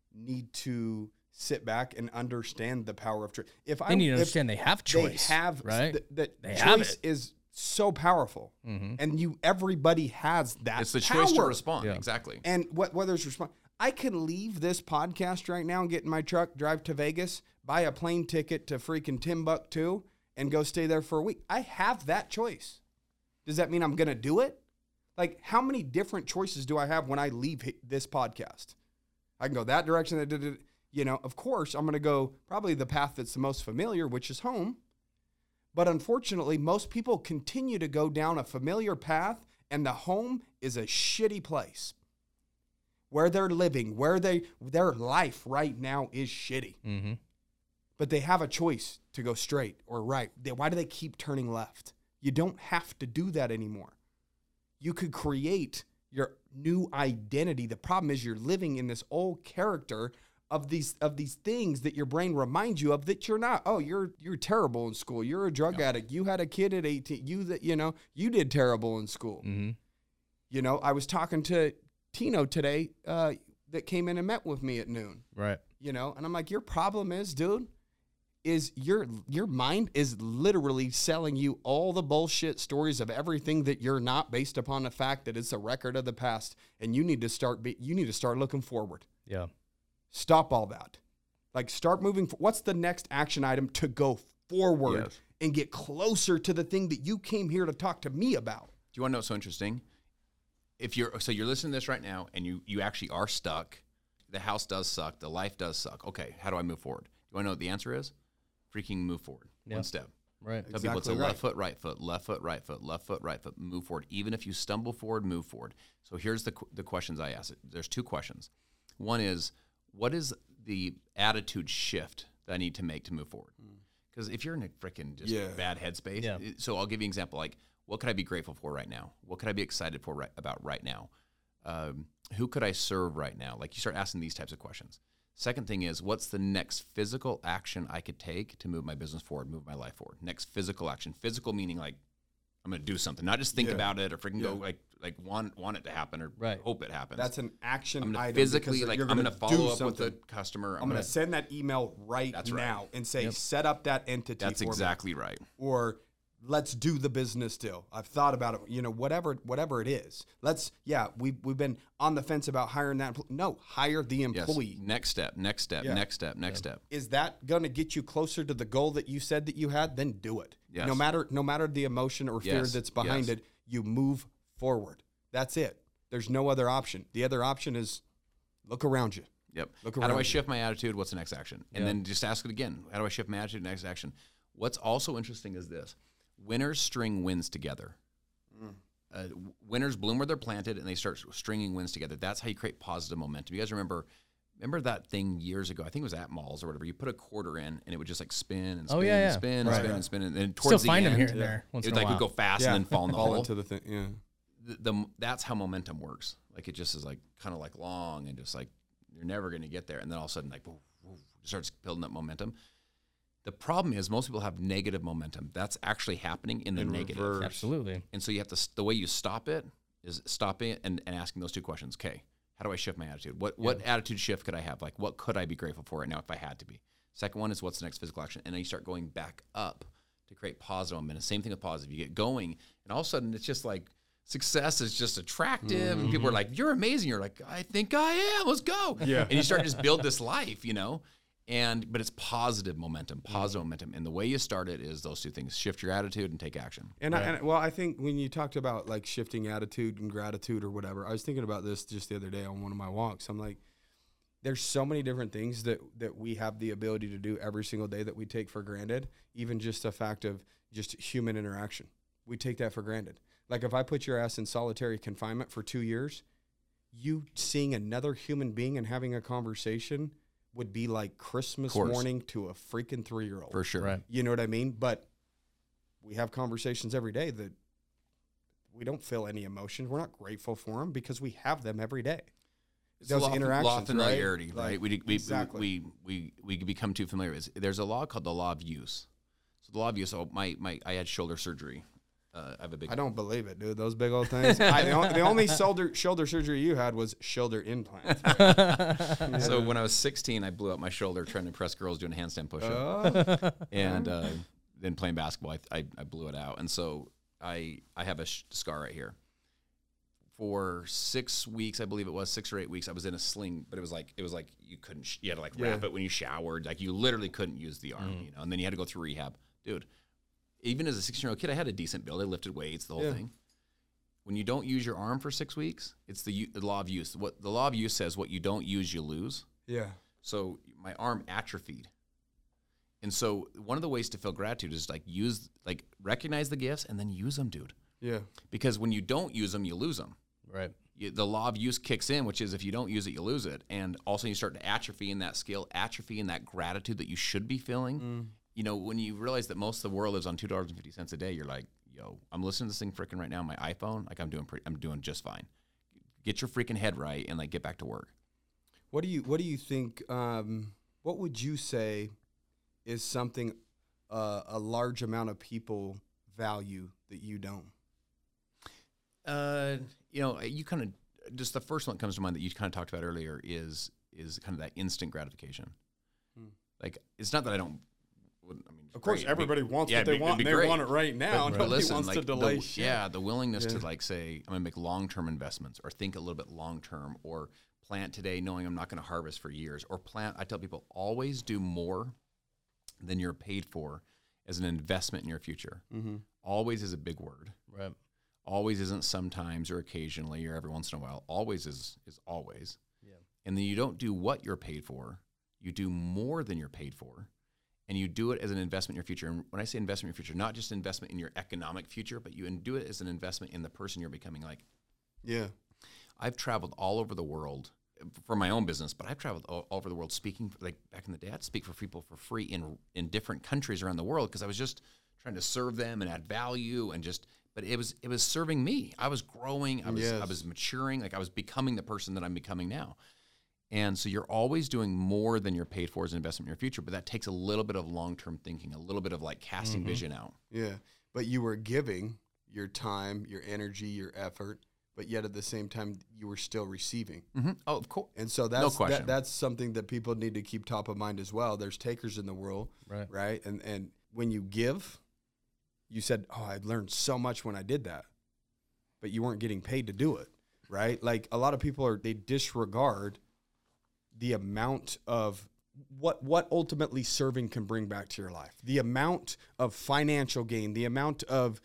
need to sit back and understand the power of choice. They need to understand they have choice. They have, right? They have choice it. is so powerful, and everybody has that. It's the power. choice to respond. Yeah. Exactly. And whether it's respond, I can leave this podcast right now and get in my truck, drive to Vegas, buy a plane ticket to freaking Timbuktu, and go stay there for a week. I have that choice. Does that mean I'm going to do it? Like, how many different choices do I have when I leave this podcast? I can go that direction. You know, of course, I'm going to go probably the path that's the most familiar, which is home. But unfortunately, most people continue to go down a familiar path, and the home is a shitty place. Where they're living, their life right now is shitty. Mm-hmm. But they have a choice to go straight or right. Why do they keep turning left? You don't have to do that anymore. You could create your new identity. The problem is you're living in this old character of these things that your brain reminds you of that you're not. Oh, you're terrible in school. You're a drug addict. You had a kid at 18. You did terrible in school. Mm-hmm. You know, I was talking to Tino today that came in and met with me at noon. Right. You know, and I'm like, your problem is, dude, is your mind is literally selling you all the bullshit stories of everything that you're not, based upon the fact that it's a record of the past, and you need to start looking forward. Yeah. Stop all that. Like, start moving. What's the next action item to go forward and get closer to the thing that you came here to talk to me about? Do you want to know what's so interesting? If you're listening to this right now and you actually are stuck, the house does suck, the life does suck. Okay, how do I move forward? Do you want to know what the answer is? Freaking move forward. One step. Right. Tell people it's a left foot, right foot, left foot, right foot, left foot, right foot, move forward. Even if you stumble forward, move forward. So here's the questions I ask. There's two questions. One is, what is the attitude shift that I need to make to move forward? Because if you're in a freaking bad headspace, so I'll give you an example. Like, what could I be grateful for right now? What could I be excited for about right now? Who could I serve right now? Like, you start asking these types of questions. Second thing is, what's the next physical action I could take to move my business forward, move my life forward? Next physical action. Physical meaning, like, I'm going to do something, not just think about it or freaking go like want it to happen or hope it happens. That's an action item. I'm physically, like, I'm going to follow up with the customer. I'm going to send that email right now and say, set up that entity. That's exactly right. Or let's do the business deal. I've thought about it. You know, whatever it is. We've been on the fence about hiring that. No, hire the employee. Yes. Next step. Is that going to get you closer to the goal that you said that you had? Then do it. Yes. No matter the emotion or fear that's behind it, you move forward. That's it. There's no other option. The other option is look around you. Yep. How do I shift my attitude? What's the next action? And then just ask it again. How do I shift my attitude? Next action. What's also interesting is this. Winners string wins together. Winners bloom where they're planted, and they start stringing wins together. That's how you create positive momentum. You guys remember that thing years ago? I think it was at malls or whatever. You put a quarter in, and it would just like spin and spin and spin and spin and spin. And then towards Still find the them end, here and there. Once it in a while. would go fast and then fall in the hole. Into the thing. Yeah. That's how momentum works. Like, it just is like kind of like long and just like you're never going to get there. And then all of a sudden, like, it starts building up momentum. The problem is most people have negative momentum. That's actually happening in the negative. Reverse. Absolutely. And so you have to, the way you stop it is stopping it and asking those two questions. Okay, how do I shift my attitude? What attitude shift could I have? Like, what could I be grateful for right now if I had to be? Second one is, what's the next physical action? And then you start going back up to create positive momentum. Same thing with positive. You get going, and all of a sudden it's just like success is just attractive, and people are like, "You're amazing." You're like, "I think I am. Let's go." Yeah. And you start to just build this life, you know. But it's positive momentum, And the way you start it is those two things: shift your attitude and take action. I think when you talked about like shifting attitude and gratitude or whatever, I was thinking about this just the other day on one of my walks. I'm like, there's so many different things that we have the ability to do every single day that we take for granted. Even just the fact of just human interaction, we take that for granted. Like, if I put your ass in solitary confinement for 2 years, you seeing another human being and having a conversation would be like Christmas morning to a freaking 3-year-old. For sure. Right. You know what I mean? But we have conversations every day that we don't feel any emotion. We're not grateful for them because we have them every day. It's those interactions, law of familiarity, right? We become too familiar. There's a law called the law of use. So the law of use. I had shoulder surgery I have a big. I don't believe it, dude. Those big old things. The only shoulder surgery you had was shoulder implant. So when I was 16, I blew out my shoulder trying to impress girls doing a handstand push-up, and then playing basketball, I blew it out, and so I have a scar right here. For 6 weeks, I believe it was 6 or 8 weeks, I was in a sling, but it was like you couldn't. You had to like wrap it when you showered. Like you literally couldn't use the arm, you know. And then you had to go through rehab, dude. Even as a 16-year-old kid, I had a decent build. I lifted weights, the whole thing. When you don't use your arm for 6 weeks, it's the law of use. What the law of use says: what you don't use, you lose. Yeah. So my arm atrophied. And so one of the ways to feel gratitude is recognize the gifts and then use them, dude. Yeah. Because when you don't use them, you lose them. Right. The law of use kicks in, which is if you don't use it, you lose it. And also you start to atrophy in that skill, atrophy in that gratitude that you should be feeling. You know, when you realize that most of the world lives on $2.50 a day, you're like, yo, I'm listening to this thing freaking right now on my iPhone. Like I'm doing just fine. Get your freaking head right and like get back to work. What do you think, what would you say is something a large amount of people value that you don't? You know, you kind of just the first one that comes to mind that you kind of talked about earlier is kind of that instant gratification. Like it's not that I don't. I mean, of course, everybody wants what they want, and they want it right now. But Nobody listen, wants like to delay shit. the willingness to like say I'm going to make long-term investments, or think a little bit long-term, or plant today knowing I'm not going to harvest for years, or plant. I tell people always do more than you're paid for as an investment in your future. Always is a big word. Right. Always isn't sometimes or occasionally or every once in a while. Always is always. Yeah. And then you don't do what you're paid for. You do more than you're paid for. And you do it as an investment in your future. And when I say investment in your future, not just investment in your economic future, but you do it as an investment in the person you're becoming. Like, I've traveled all over the world for my own business, but I've traveled all over the world speaking. Like back in the day, I'd speak for people for free in different countries around the world because I was just trying to serve them and add value and just. But it was serving me. I was growing. I was maturing. Like I was becoming the person that I'm becoming now. And so you're always doing more than you're paid for as an investment in your future. But that takes a little bit of long-term thinking, a little bit of like casting vision out. Yeah. But you were giving your time, your energy, your effort, but yet at the same time you were still receiving. Oh, of course. And so that's that's something that people need to keep top of mind as well. There's takers in the world, right? And when you give, you said, oh, I learned so much when I did that, but you weren't getting paid to do it, right? Like a lot of people they disregard the amount of what ultimately serving can bring back to your life, the amount of financial gain, the amount of,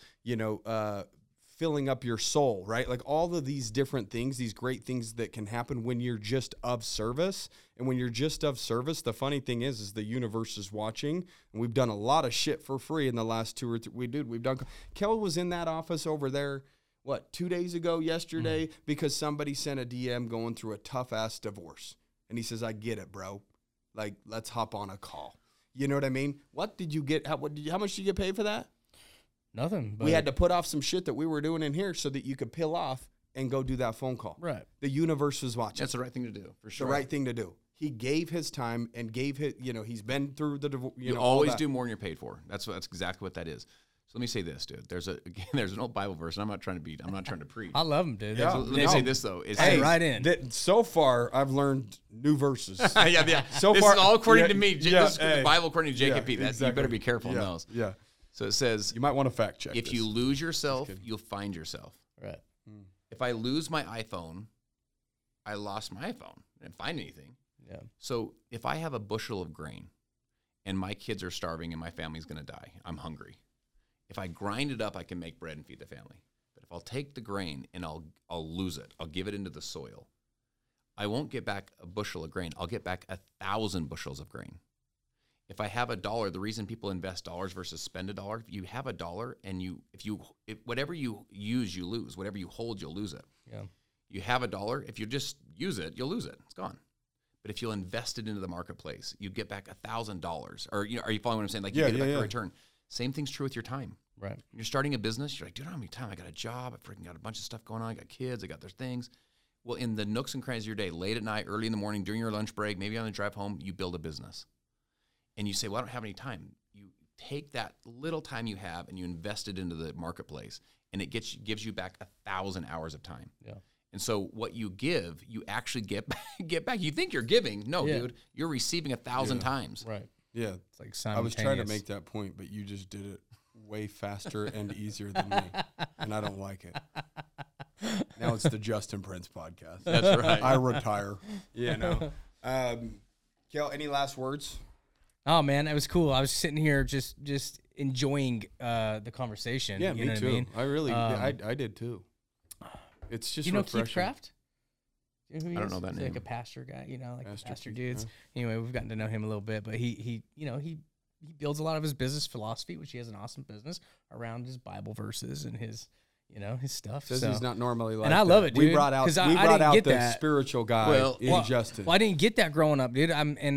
filling up your soul, right? Like all of these different things, these great things that can happen when you're just of service. And when you're just of service, the funny thing is the universe is watching. And we've done a lot of shit for free in the last 2 or 3. Kel was in that office over there, 2 days ago, yesterday, because somebody sent a DM going through a tough ass divorce. And he says, I get it, bro. Like, let's hop on a call. You know what I mean? What did you get? How much did you get paid for that? Nothing. But We had to put off some shit that we were doing in here so that you could peel off and go do that phone call. Right. The universe was watching. That's the right thing to do, for sure. The right thing to do. He gave his time and gave his, he's been through the divorce. You always do more than you're paid for. That's exactly what that is. So let me say this, dude. There's an old Bible verse, and I'm not trying to preach. I love them, dude. So let me say this though. Hey, right in. So far, I've learned new verses. yeah. So this far, is all according to me. Yeah, This is the Bible according to Jacob P. You exactly. better be careful on those. Yeah. So it says, You might want to fact check. if you lose yourself, you'll find yourself. Right. If I lose my iPhone, I lost my iPhone. I didn't find anything. Yeah. So if I have a bushel of grain and my kids are starving and my family's going to die, I'm hungry. If I grind it up, I can make bread and feed the family. But if I'll take the grain and I'll lose it, I'll give it into the soil, I won't get back a bushel of grain. I'll get back 1,000 bushels of grain. If I have $1, the reason people invest dollars versus spend $1, if you have $1 and whatever you use, you lose. Whatever you hold, you'll lose it. Yeah. You have $1. If you just use it, you'll lose it. It's gone. But if you'll invest it into the marketplace, you get back $1,000. Or are you following what I'm saying? Like you get back a return. Same thing's true with your time. Right. When you're starting a business, you're like, dude, I don't have any time. I got a job. I freaking got a bunch of stuff going on. I got kids. I got their things. Well, in the nooks and crannies of your day, late at night, early in the morning, during your lunch break, maybe on the drive home, you build a business. And you say, well, I don't have any time. You take that little time you have and you invest it into the marketplace, and it gives you back 1,000 hours of time. Yeah. And so what you give, you actually get back. You think you're giving. No, dude, you're receiving 1,000 times. Right. Yeah. It's like I was trying to simultaneous. make that point, but you just did it way faster and easier than me, and I don't like it. Now it's the Justin Prince podcast. That's right. I retire. Yeah, no. Kel, any last words? Oh man, that was cool. I was sitting here just enjoying the conversation. Yeah, you me know too. What I mean? I really, I did too. It's just You know refreshing. Keith Craft? You know who he I don't is? know that He's name. like a pastor guy, you know, like pastor Keith, dudes. Anyway, we've gotten to know him a little bit, but he builds a lot of his business philosophy, which he has an awesome business around his Bible verses and his stuff. Says so. he's not normally like And I that. love it, dude. We brought out 'cause I the didn't get that. spiritual guy in Justin. Well, I didn't get that growing up, dude.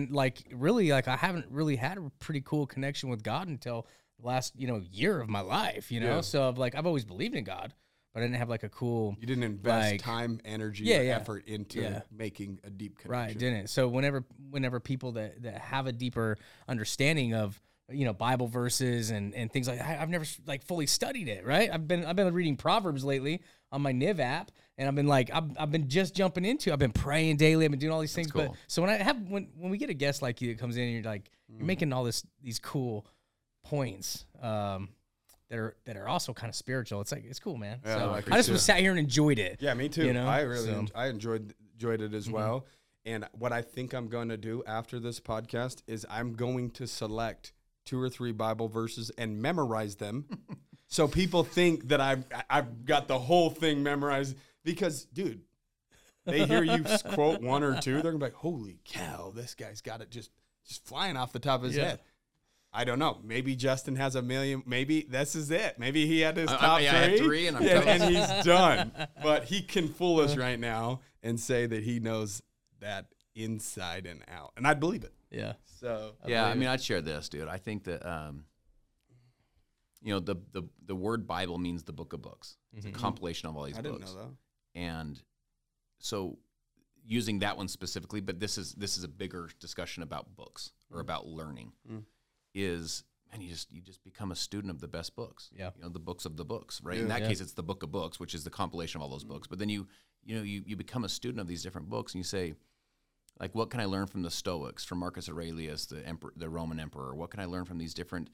I haven't really had a pretty cool connection with God until the last, year of my life, Yeah. So I've always believed in God, but I didn't have like a cool, You didn't invest like- time, energy, Yeah, or yeah. effort into Yeah. making a deep connection. right, didn't. So whenever people that have a deeper understanding of, Bible verses and things like that, I've never like fully studied it, right? I've been reading Proverbs lately on my Niv app, and I've been just jumping into. I've been praying daily. I've been doing all these things. cool. But so when we get a guest like you that comes in, and you're like you're making all these cool points that are also kind of spiritual. It's cool, man. Yeah, so I like it I just too. sat here and enjoyed it. Yeah, me too. I really, so- I enjoyed it as well. And what I think I'm going to do after this podcast is I'm going to select 2 or 3 Bible verses and memorize them, so people think that I've got the whole thing memorized. Because, dude, they hear you quote 1 or 2, they're gonna be like, "Holy cow, this guy's got it just flying off the top of his head." I don't know. Maybe Justin has 1 million. Maybe this is it. Maybe he had his top I had 3. 3 and I'm and he's done. But he can fool us right now and say that he knows that inside and out. And I'd believe it. Yeah. So I'd share this, dude. I think that the word Bible means the book of books. It's a compilation of all these I books. didn't know that. And so using that one specifically, but this is a bigger discussion about books or about learning. Is man, you just become a student of the best books. Yeah. The books of the books, right? In that case, it's the book of books, which is the compilation of all those books. But then you become a student of these different books, and you say, like, what can I learn from the Stoics, from Marcus Aurelius, the Roman emperor? What can I learn from these different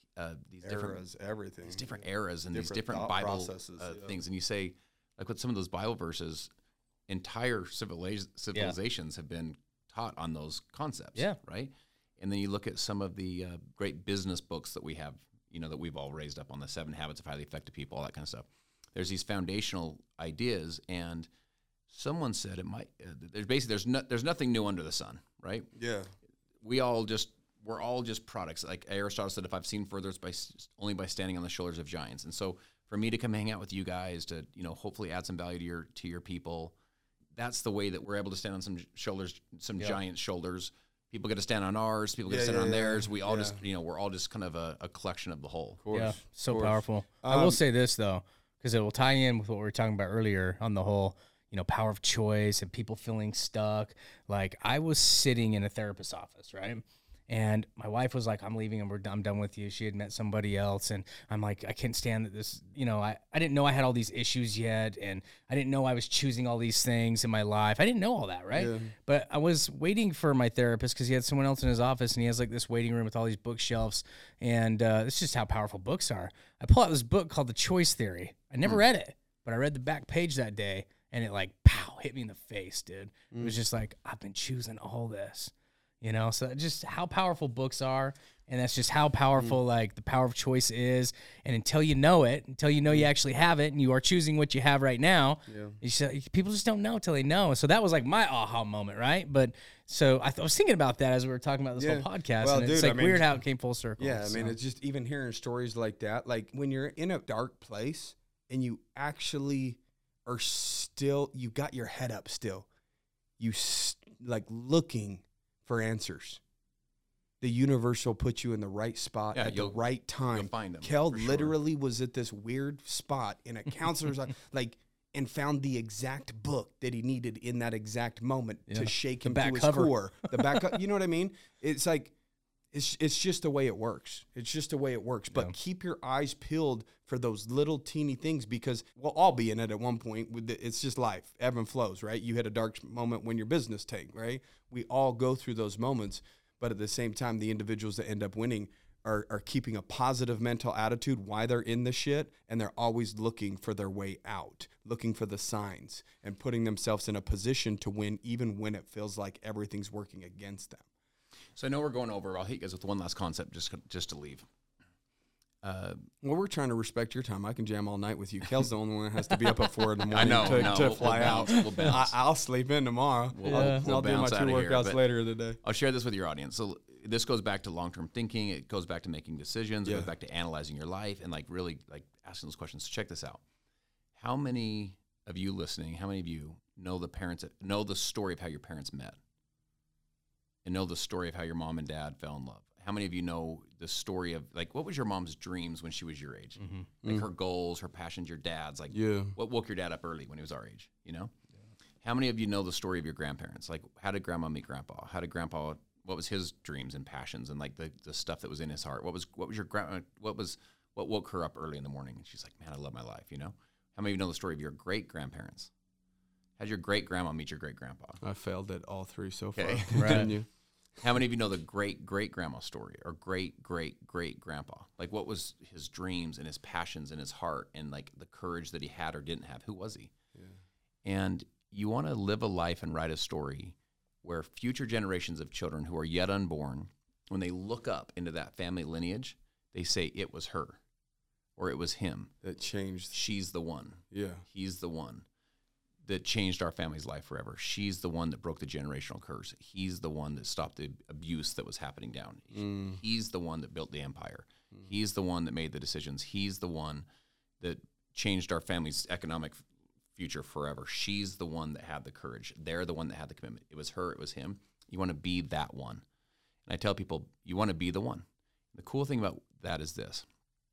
Eras, everything. these different eras and these Different different thought Bible processes, yeah. things? And you say, like, with some of those Bible verses, entire civilizations have been taught on those concepts. Yeah. Right. And then you look at some of the great business books that we have, that we've all raised up on, the 7 Habits of Highly Effective People, all that kind of stuff. There's these foundational ideas, and someone said it might. There's nothing new under the sun, right? Yeah. We're all just products. Like Aristotle said, if I've seen further, it's only by standing on the shoulders of giants. And so, for me to come hang out with you guys to hopefully add some value to your people, that's the way that we're able to stand on some shoulders, some giant shoulders. People get to stand on ours. People get to stand on theirs. We all just, we're all just kind of a collection of the whole. Yeah, so powerful. I will say this though, because it will tie in with what we were talking about earlier on the whole, power of choice and people feeling stuck. Like I was sitting in a therapist's office, right? And my wife was like, I'm leaving and I'm done with you. She had met somebody else. And I'm like, I can't stand that this, I didn't know I had all these issues yet. And I didn't know I was choosing all these things in my life. I didn't know all that, right? Yeah. But I was waiting for my therapist because he had someone else in his office and he has like this waiting room with all these bookshelves. And it's just how powerful books are. I pull out this book called The Choice Theory. I never read it, but I read the back page that day and it like, pow, hit me in the face, dude. It was just like, I've been choosing all this. So just how powerful books are, and that's just how powerful like the power of choice is. And until you know it, until you know you actually have it, and you are choosing what you have right now, people just don't know until they know. So that was like my aha moment, right? But so I was thinking about that as we were talking about this whole podcast, Well, and it's dude, like weird how it came full circle. Yeah, I mean, it's just even hearing stories like that, like when you're in a dark place and you actually are still, you got your head up still, like looking for answers. The universe will put you in the right spot at the right time. You'll find them. Kel literally was at this weird spot in a counselor's like and found the exact book that he needed in that exact moment to shake him to his core. The back, you know what I mean? It's like It's just the way it works. It's just the way it works. But keep your eyes peeled for those little teeny things, because we'll all be in it at one point. It's just life, ebb and flows, right? You hit a dark moment when your business tanked, right? We all go through those moments. But at the same time, the individuals that end up winning are keeping a positive mental attitude why they're in the shit, and they're always looking for their way out, looking for the signs, and putting themselves in a position to win even when it feels like everything's working against them. So I know we're going over. I'll hit you guys with one last concept just to leave. Well, we're trying to respect your time. I can jam all night with you. Kel's the only one that has to be up at 4 in the morning to fly out. We'll bounce. I'll sleep in tomorrow. I'll do my 2 workouts later in the day. I'll share this with your audience. So this goes back to long-term thinking. It goes back to making decisions. It goes back to analyzing your life and like really like asking those questions. So check this out. How many of you listening, how many of you know the story of how your parents met? And know the story of how your mom and dad fell in love? How many of you know the story of, like, what was your mom's dreams when she was your age? Like her goals, her passions, your dad's, like, what woke your dad up early when he was our age, you know? How many of you know the story of your grandparents? Like, how did grandma meet grandpa? How did grandpa, what was his dreams and passions and, like, the stuff that was in his heart? What was your grandma, what woke her up early in the morning? And she's like, man, I love my life, you know? How many of you know the story of your great-grandparents? How did your great-grandma meet your great-grandpa? I failed at all 3 so far. Right. How many of you know the great-great-grandma story or great-great-great-grandpa? Like, what was his dreams and his passions and his heart and, like, the courage that he had or didn't have? Who was he? Yeah. And you want to live a life and write a story where future generations of children who are yet unborn, when they look up into that family lineage, they say, it was her or it was him. That changed. She's the one. Yeah. He's the one that changed our family's life forever. She's the one that broke the generational curse. He's the one that stopped the abuse that was happening down. He's the one that built the empire. He's the one that made the decisions. He's the one that changed our family's economic future forever. She's the one that had the courage. They're the one that had the commitment. It was her. It was him. You want to be that one. And I tell people, you want to be the one. The cool thing about that is this.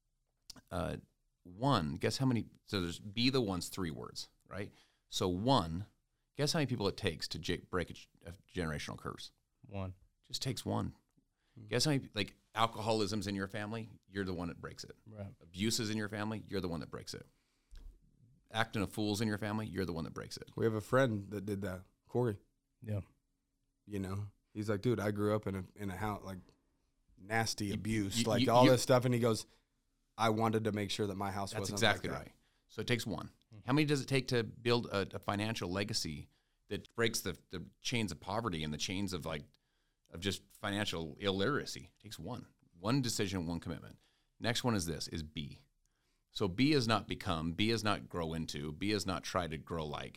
One, guess how many, so there's be the one's 3 words, right? So 1, guess how many people it takes to break a generational curse? 1. Just takes 1. Guess how many, like, alcoholism's in your family? You're the one that breaks it. Right. Abuse is in your family? You're the one that breaks it. Acting a fool's in your family? You're the one that breaks it. We have a friend that did that, Corey. Yeah. You know, he's like, dude, I grew up in a house, like, nasty abuse, like all this stuff. And he goes, I wanted to make sure that my house wasn't exactly like that. Right. So it takes 1. How many does it take to build a financial legacy that breaks the chains of poverty and the chains of just financial illiteracy? It takes 1. 1 decision, 1 commitment. Next one is be. So be is not become, be is not grow into, be is not try to grow like.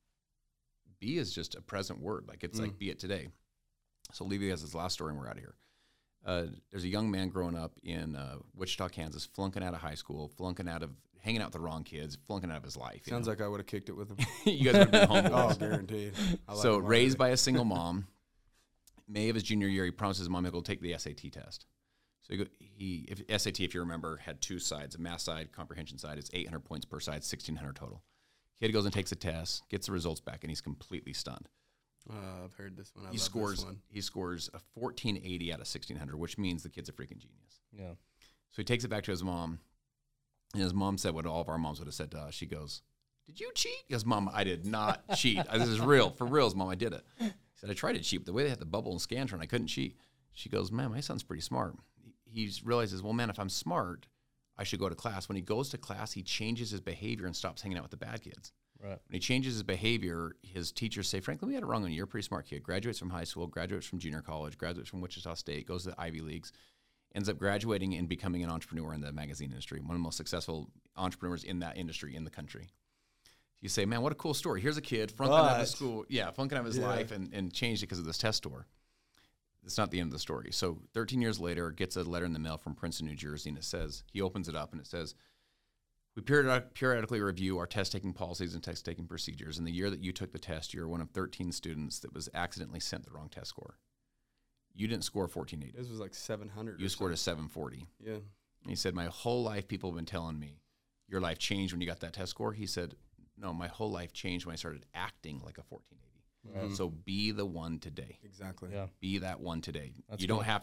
Be is just a present word. Like it's like be it today. So I'll leave you guys this last story and we're out of here. There's a young man growing up in Wichita, Kansas, flunking out of high school, hanging out with the wrong kids, flunking out of his life. Sounds like I would have kicked it with him. You guys would have been homeboys. Oh, guaranteed. So raised by a single mom, May of his junior year, he promises his mom he'll go take the SAT test. So SAT, if you remember, had 2 sides, a math side, comprehension side. It's 800 points per side, 1,600 total. Kid goes and takes a test, gets the results back, and he's completely stunned. I've heard this one. He scores a 1480 out of 1,600, which means the kid's a freaking genius. Yeah. So he takes it back to his mom, and his mom said what all of our moms would have said to us. She goes, "Did you cheat?" He goes, "Mom, I did not cheat. This is real. For reals, Mom, I did it." He said, "I tried to cheat, but the way they had the bubble and Scantron, I couldn't cheat." She goes, "Man, my son's pretty smart." He realizes, well, man, if I'm smart, I should go to class. When he goes to class, he changes his behavior and stops hanging out with the bad kids. Right. When he changes his behavior, his teachers say, "Franklin, we had it wrong on you. You're a pretty smart kid. Graduates from high school, graduates from junior college, graduates from Wichita State, goes to the Ivy Leagues, ends up graduating and becoming an entrepreneur in the magazine industry, one of the most successful entrepreneurs in that industry in the country." You say, man, what a cool story. Here's a kid flunking out of school. Yeah, flunking out of his life and changed it because of this test score. It's not the end of the story. So 13 years later, gets a letter in the mail from Princeton, New Jersey, and it says, he opens it up and it says, "We periodically review our test-taking policies and test-taking procedures. In the year that you took the test, you're one of 13 students that was accidentally sent the wrong test score. You didn't score 1480. This was like 700. You scored a 740. Yeah. And he said, my whole life people have been telling me, your life changed when you got that test score. He said, no, my whole life changed when I started acting like a 1480. So be the one today. Exactly. Yeah. Be that one today. That's you cool. don't have to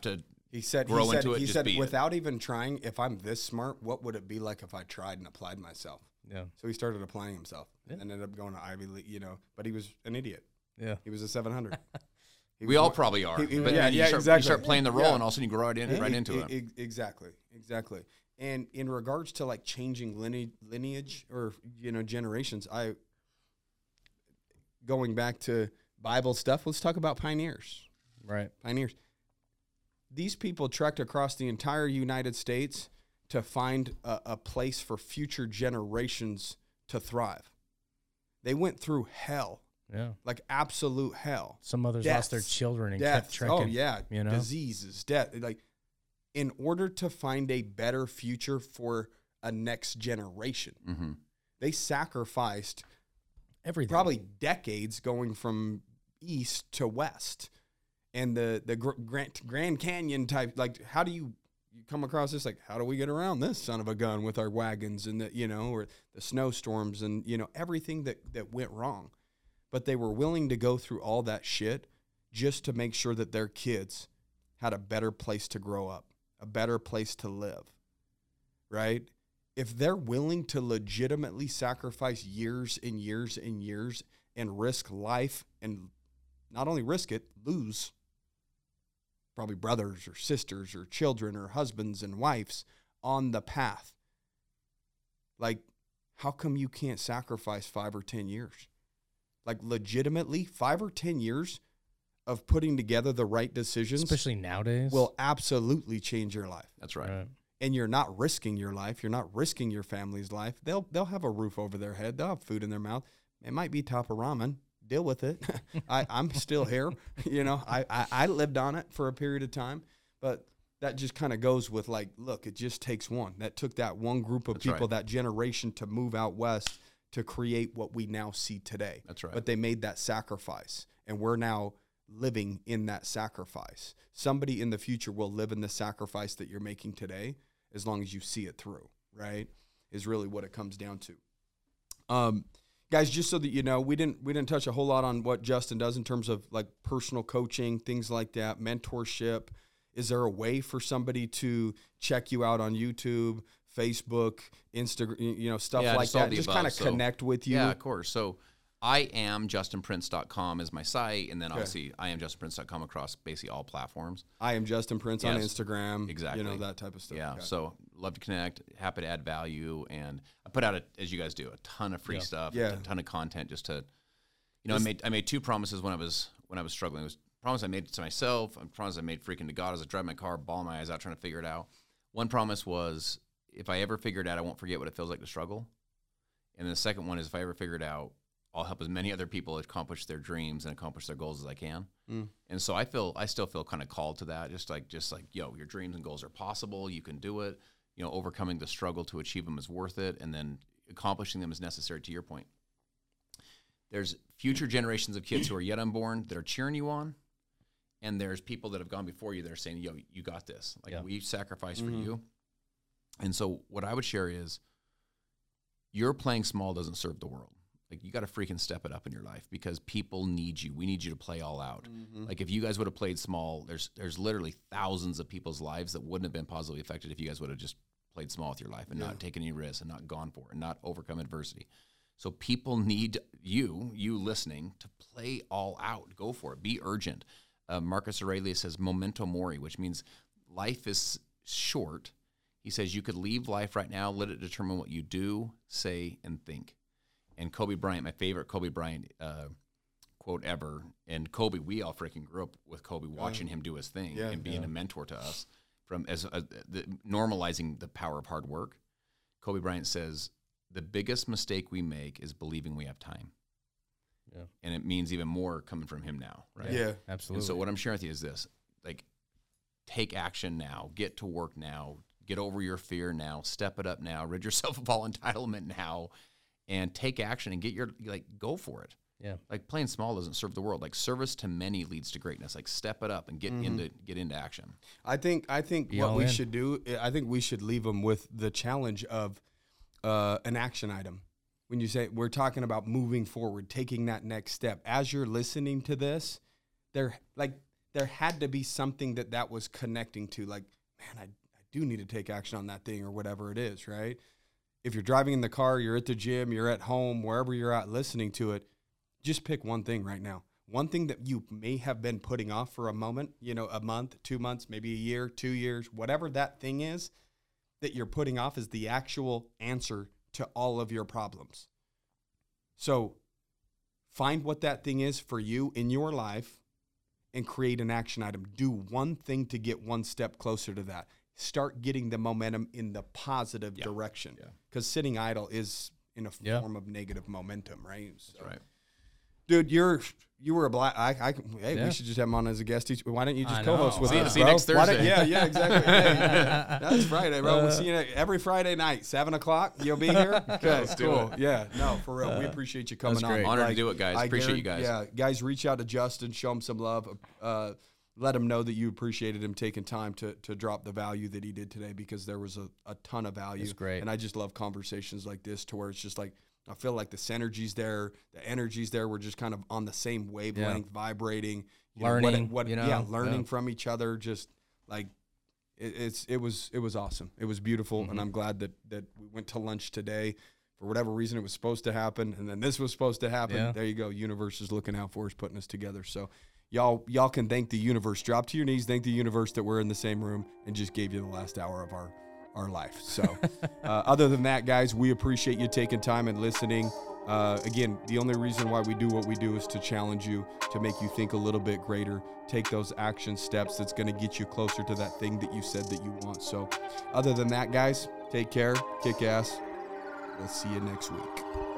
He said, grow into it. He said, without even trying, if I'm this smart, what would it be like if I tried and applied myself? Yeah. So he started applying himself and ended up going to Ivy League, but he was an idiot. Yeah. He was a 700. We all probably are. But you start playing the role and all of a sudden you grow right into it. Exactly. And in regards to like changing lineage or, generations, going back to Bible stuff, let's talk about pioneers. Right. Pioneers. These people trekked across the entire United States to find a place for future generations to thrive. They went through hell. Yeah. Like absolute hell. Some others lost their children and kept trekking. Oh, yeah. Diseases, death. Like, in order to find a better future for a next generation, they sacrificed everything. Probably decades going from east to west. And the Grand Canyon type, like, how do you come across this? Like, how do we get around this son of a gun with our wagons and or the snowstorms and, everything that went wrong. But they were willing to go through all that shit just to make sure that their kids had a better place to grow up, a better place to live, right? If they're willing to legitimately sacrifice years and years and years and risk life and not only risk it, lose probably brothers or sisters or children or husbands and wives on the path. Like, how come you can't sacrifice 5 or 10 years? Like, legitimately, 5 or 10 years of putting together the right decisions, especially nowadays, will absolutely change your life. That's right. And you're not risking your life. You're not risking your family's life. They'll have a roof over their head. They'll have food in their mouth. It might be top of ramen. Deal with it. I'm still here. I lived on it for a period of time, but that just kind of goes with like, look, it just takes one. That took that one group of people, that generation to move out west to create what we now see today. That's right. But they made that sacrifice, and we're now living in that sacrifice. Somebody in the future will live in the sacrifice that you're making today, as long as you see it through, right? Is really what it comes down to. Guys, just so that you know, we didn't touch a whole lot on what Justin does in terms of like personal coaching, things like that, mentorship. Is there a way for somebody to check you out on YouTube, Facebook, Instagram, stuff like that? Just kind of connect with you. Yeah, of course. So IamJustinPrince.com is my site, and then obviously IamJustinPrince.com across basically all platforms. I am Justin Prince on Instagram. Exactly. That type of stuff. Yeah. Okay. So love to connect, happy to add value, and I put out, as you guys do, a ton of free stuff, a ton of content just to, I made 2 promises when I was struggling. It was a promise I made to myself, a promise I made freaking to God as I drive my car, bawling my eyes out trying to figure it out. One promise was, if I ever figure it out, I won't forget what it feels like to struggle. And then the second one is, if I ever figure it out, I'll help as many other people accomplish their dreams and accomplish their goals as I can. And so I still feel kind of called to that. Just like, your dreams and goals are possible. You can do it. Overcoming the struggle to achieve them is worth it. And then accomplishing them is necessary, to your point. There's future generations of kids who are yet unborn that are cheering you on. And there's people that have gone before you that are saying, yo, you got this. Like, we've sacrificed for you. And so what I would share is, your playing small doesn't serve the world. Like, you got to freaking step it up in your life, because people need you. We need you to play all out. Like, if you guys would have played small, there's literally thousands of people's lives that wouldn't have been positively affected if you guys would have just played small with your life and not taken any risks and not gone for it and not overcome adversity. So people need you listening, to play all out. Go for it. Be urgent. Marcus Aurelius says memento mori, which means life is short. He says you could leave life right now, let it determine what you do, say, and think. And Kobe Bryant, my favorite Kobe Bryant quote ever, and Kobe, we all freaking grew up with Kobe, watching him do his thing and being a mentor to us, normalizing the power of hard work. Kobe Bryant says, the biggest mistake we make is believing we have time. Yeah. And it means even more coming from him now, right? Yeah, absolutely. And so what I'm sharing with you is this, like, take action now, get to work now, get over your fear now, step it up now, rid yourself of all entitlement now, and take action and go for it. Yeah. Like, playing small doesn't serve the world. Like, service to many leads to greatness. Like, step it up and get into action. I think what we should do, I think we should leave them with the challenge of an action item. When you say, we're talking about moving forward, taking that next step, as you're listening to this, there had to be something that was connecting to, like, man, I do need to take action on that thing or whatever it is, right? If you're driving in the car, you're at the gym, you're at home, wherever you're at listening to it, just pick one thing right now. One thing that you may have been putting off for a moment, you know, a month, 2 months, maybe a year, 2 years, whatever that thing is that you're putting off is the actual answer to all of your problems. So find what that thing is for you in your life and create an action item. Do one thing to get one step closer to that. Start getting the momentum in the positive direction. Because sitting idle is in a form of negative momentum, right? So, That's right. Dude, you were a black. We should just have him on as a guest. Why don't you just co-host with us? See you next Thursday. Yeah, exactly. Hey, that's Friday, bro. We'll see you every Friday night, 7:00. You'll be here. Okay, cool. Yeah, no, for real. We appreciate you coming on. Honored to do it, guys. Appreciate you guys. Yeah, guys, reach out to Justin, show him some love. Let him know that you appreciated him taking time to drop the value that he did today, because there was a ton of value. It's great. And I just love conversations like this, to where it's just like, I feel like the synergy's there, the energy's there. We're just kind of on the same wavelength, vibrating, learning, learning from each other. Just like it was awesome. It was beautiful, and I'm glad that we went to lunch today. For whatever reason, it was supposed to happen, and then this was supposed to happen. Yeah. There you go. Universe is looking out for us, putting us together. So y'all can thank the universe. Drop to your knees, thank the universe that we're in the same room and just gave you the last hour of our life. So other than that, guys, we appreciate you taking time and listening. Again, the only reason why we do what we do is to challenge you, to make you think a little bit greater, take those action steps that's going to get you closer to that thing that you said that you want. So other than that, guys, take care, kick ass. We'll see you next week.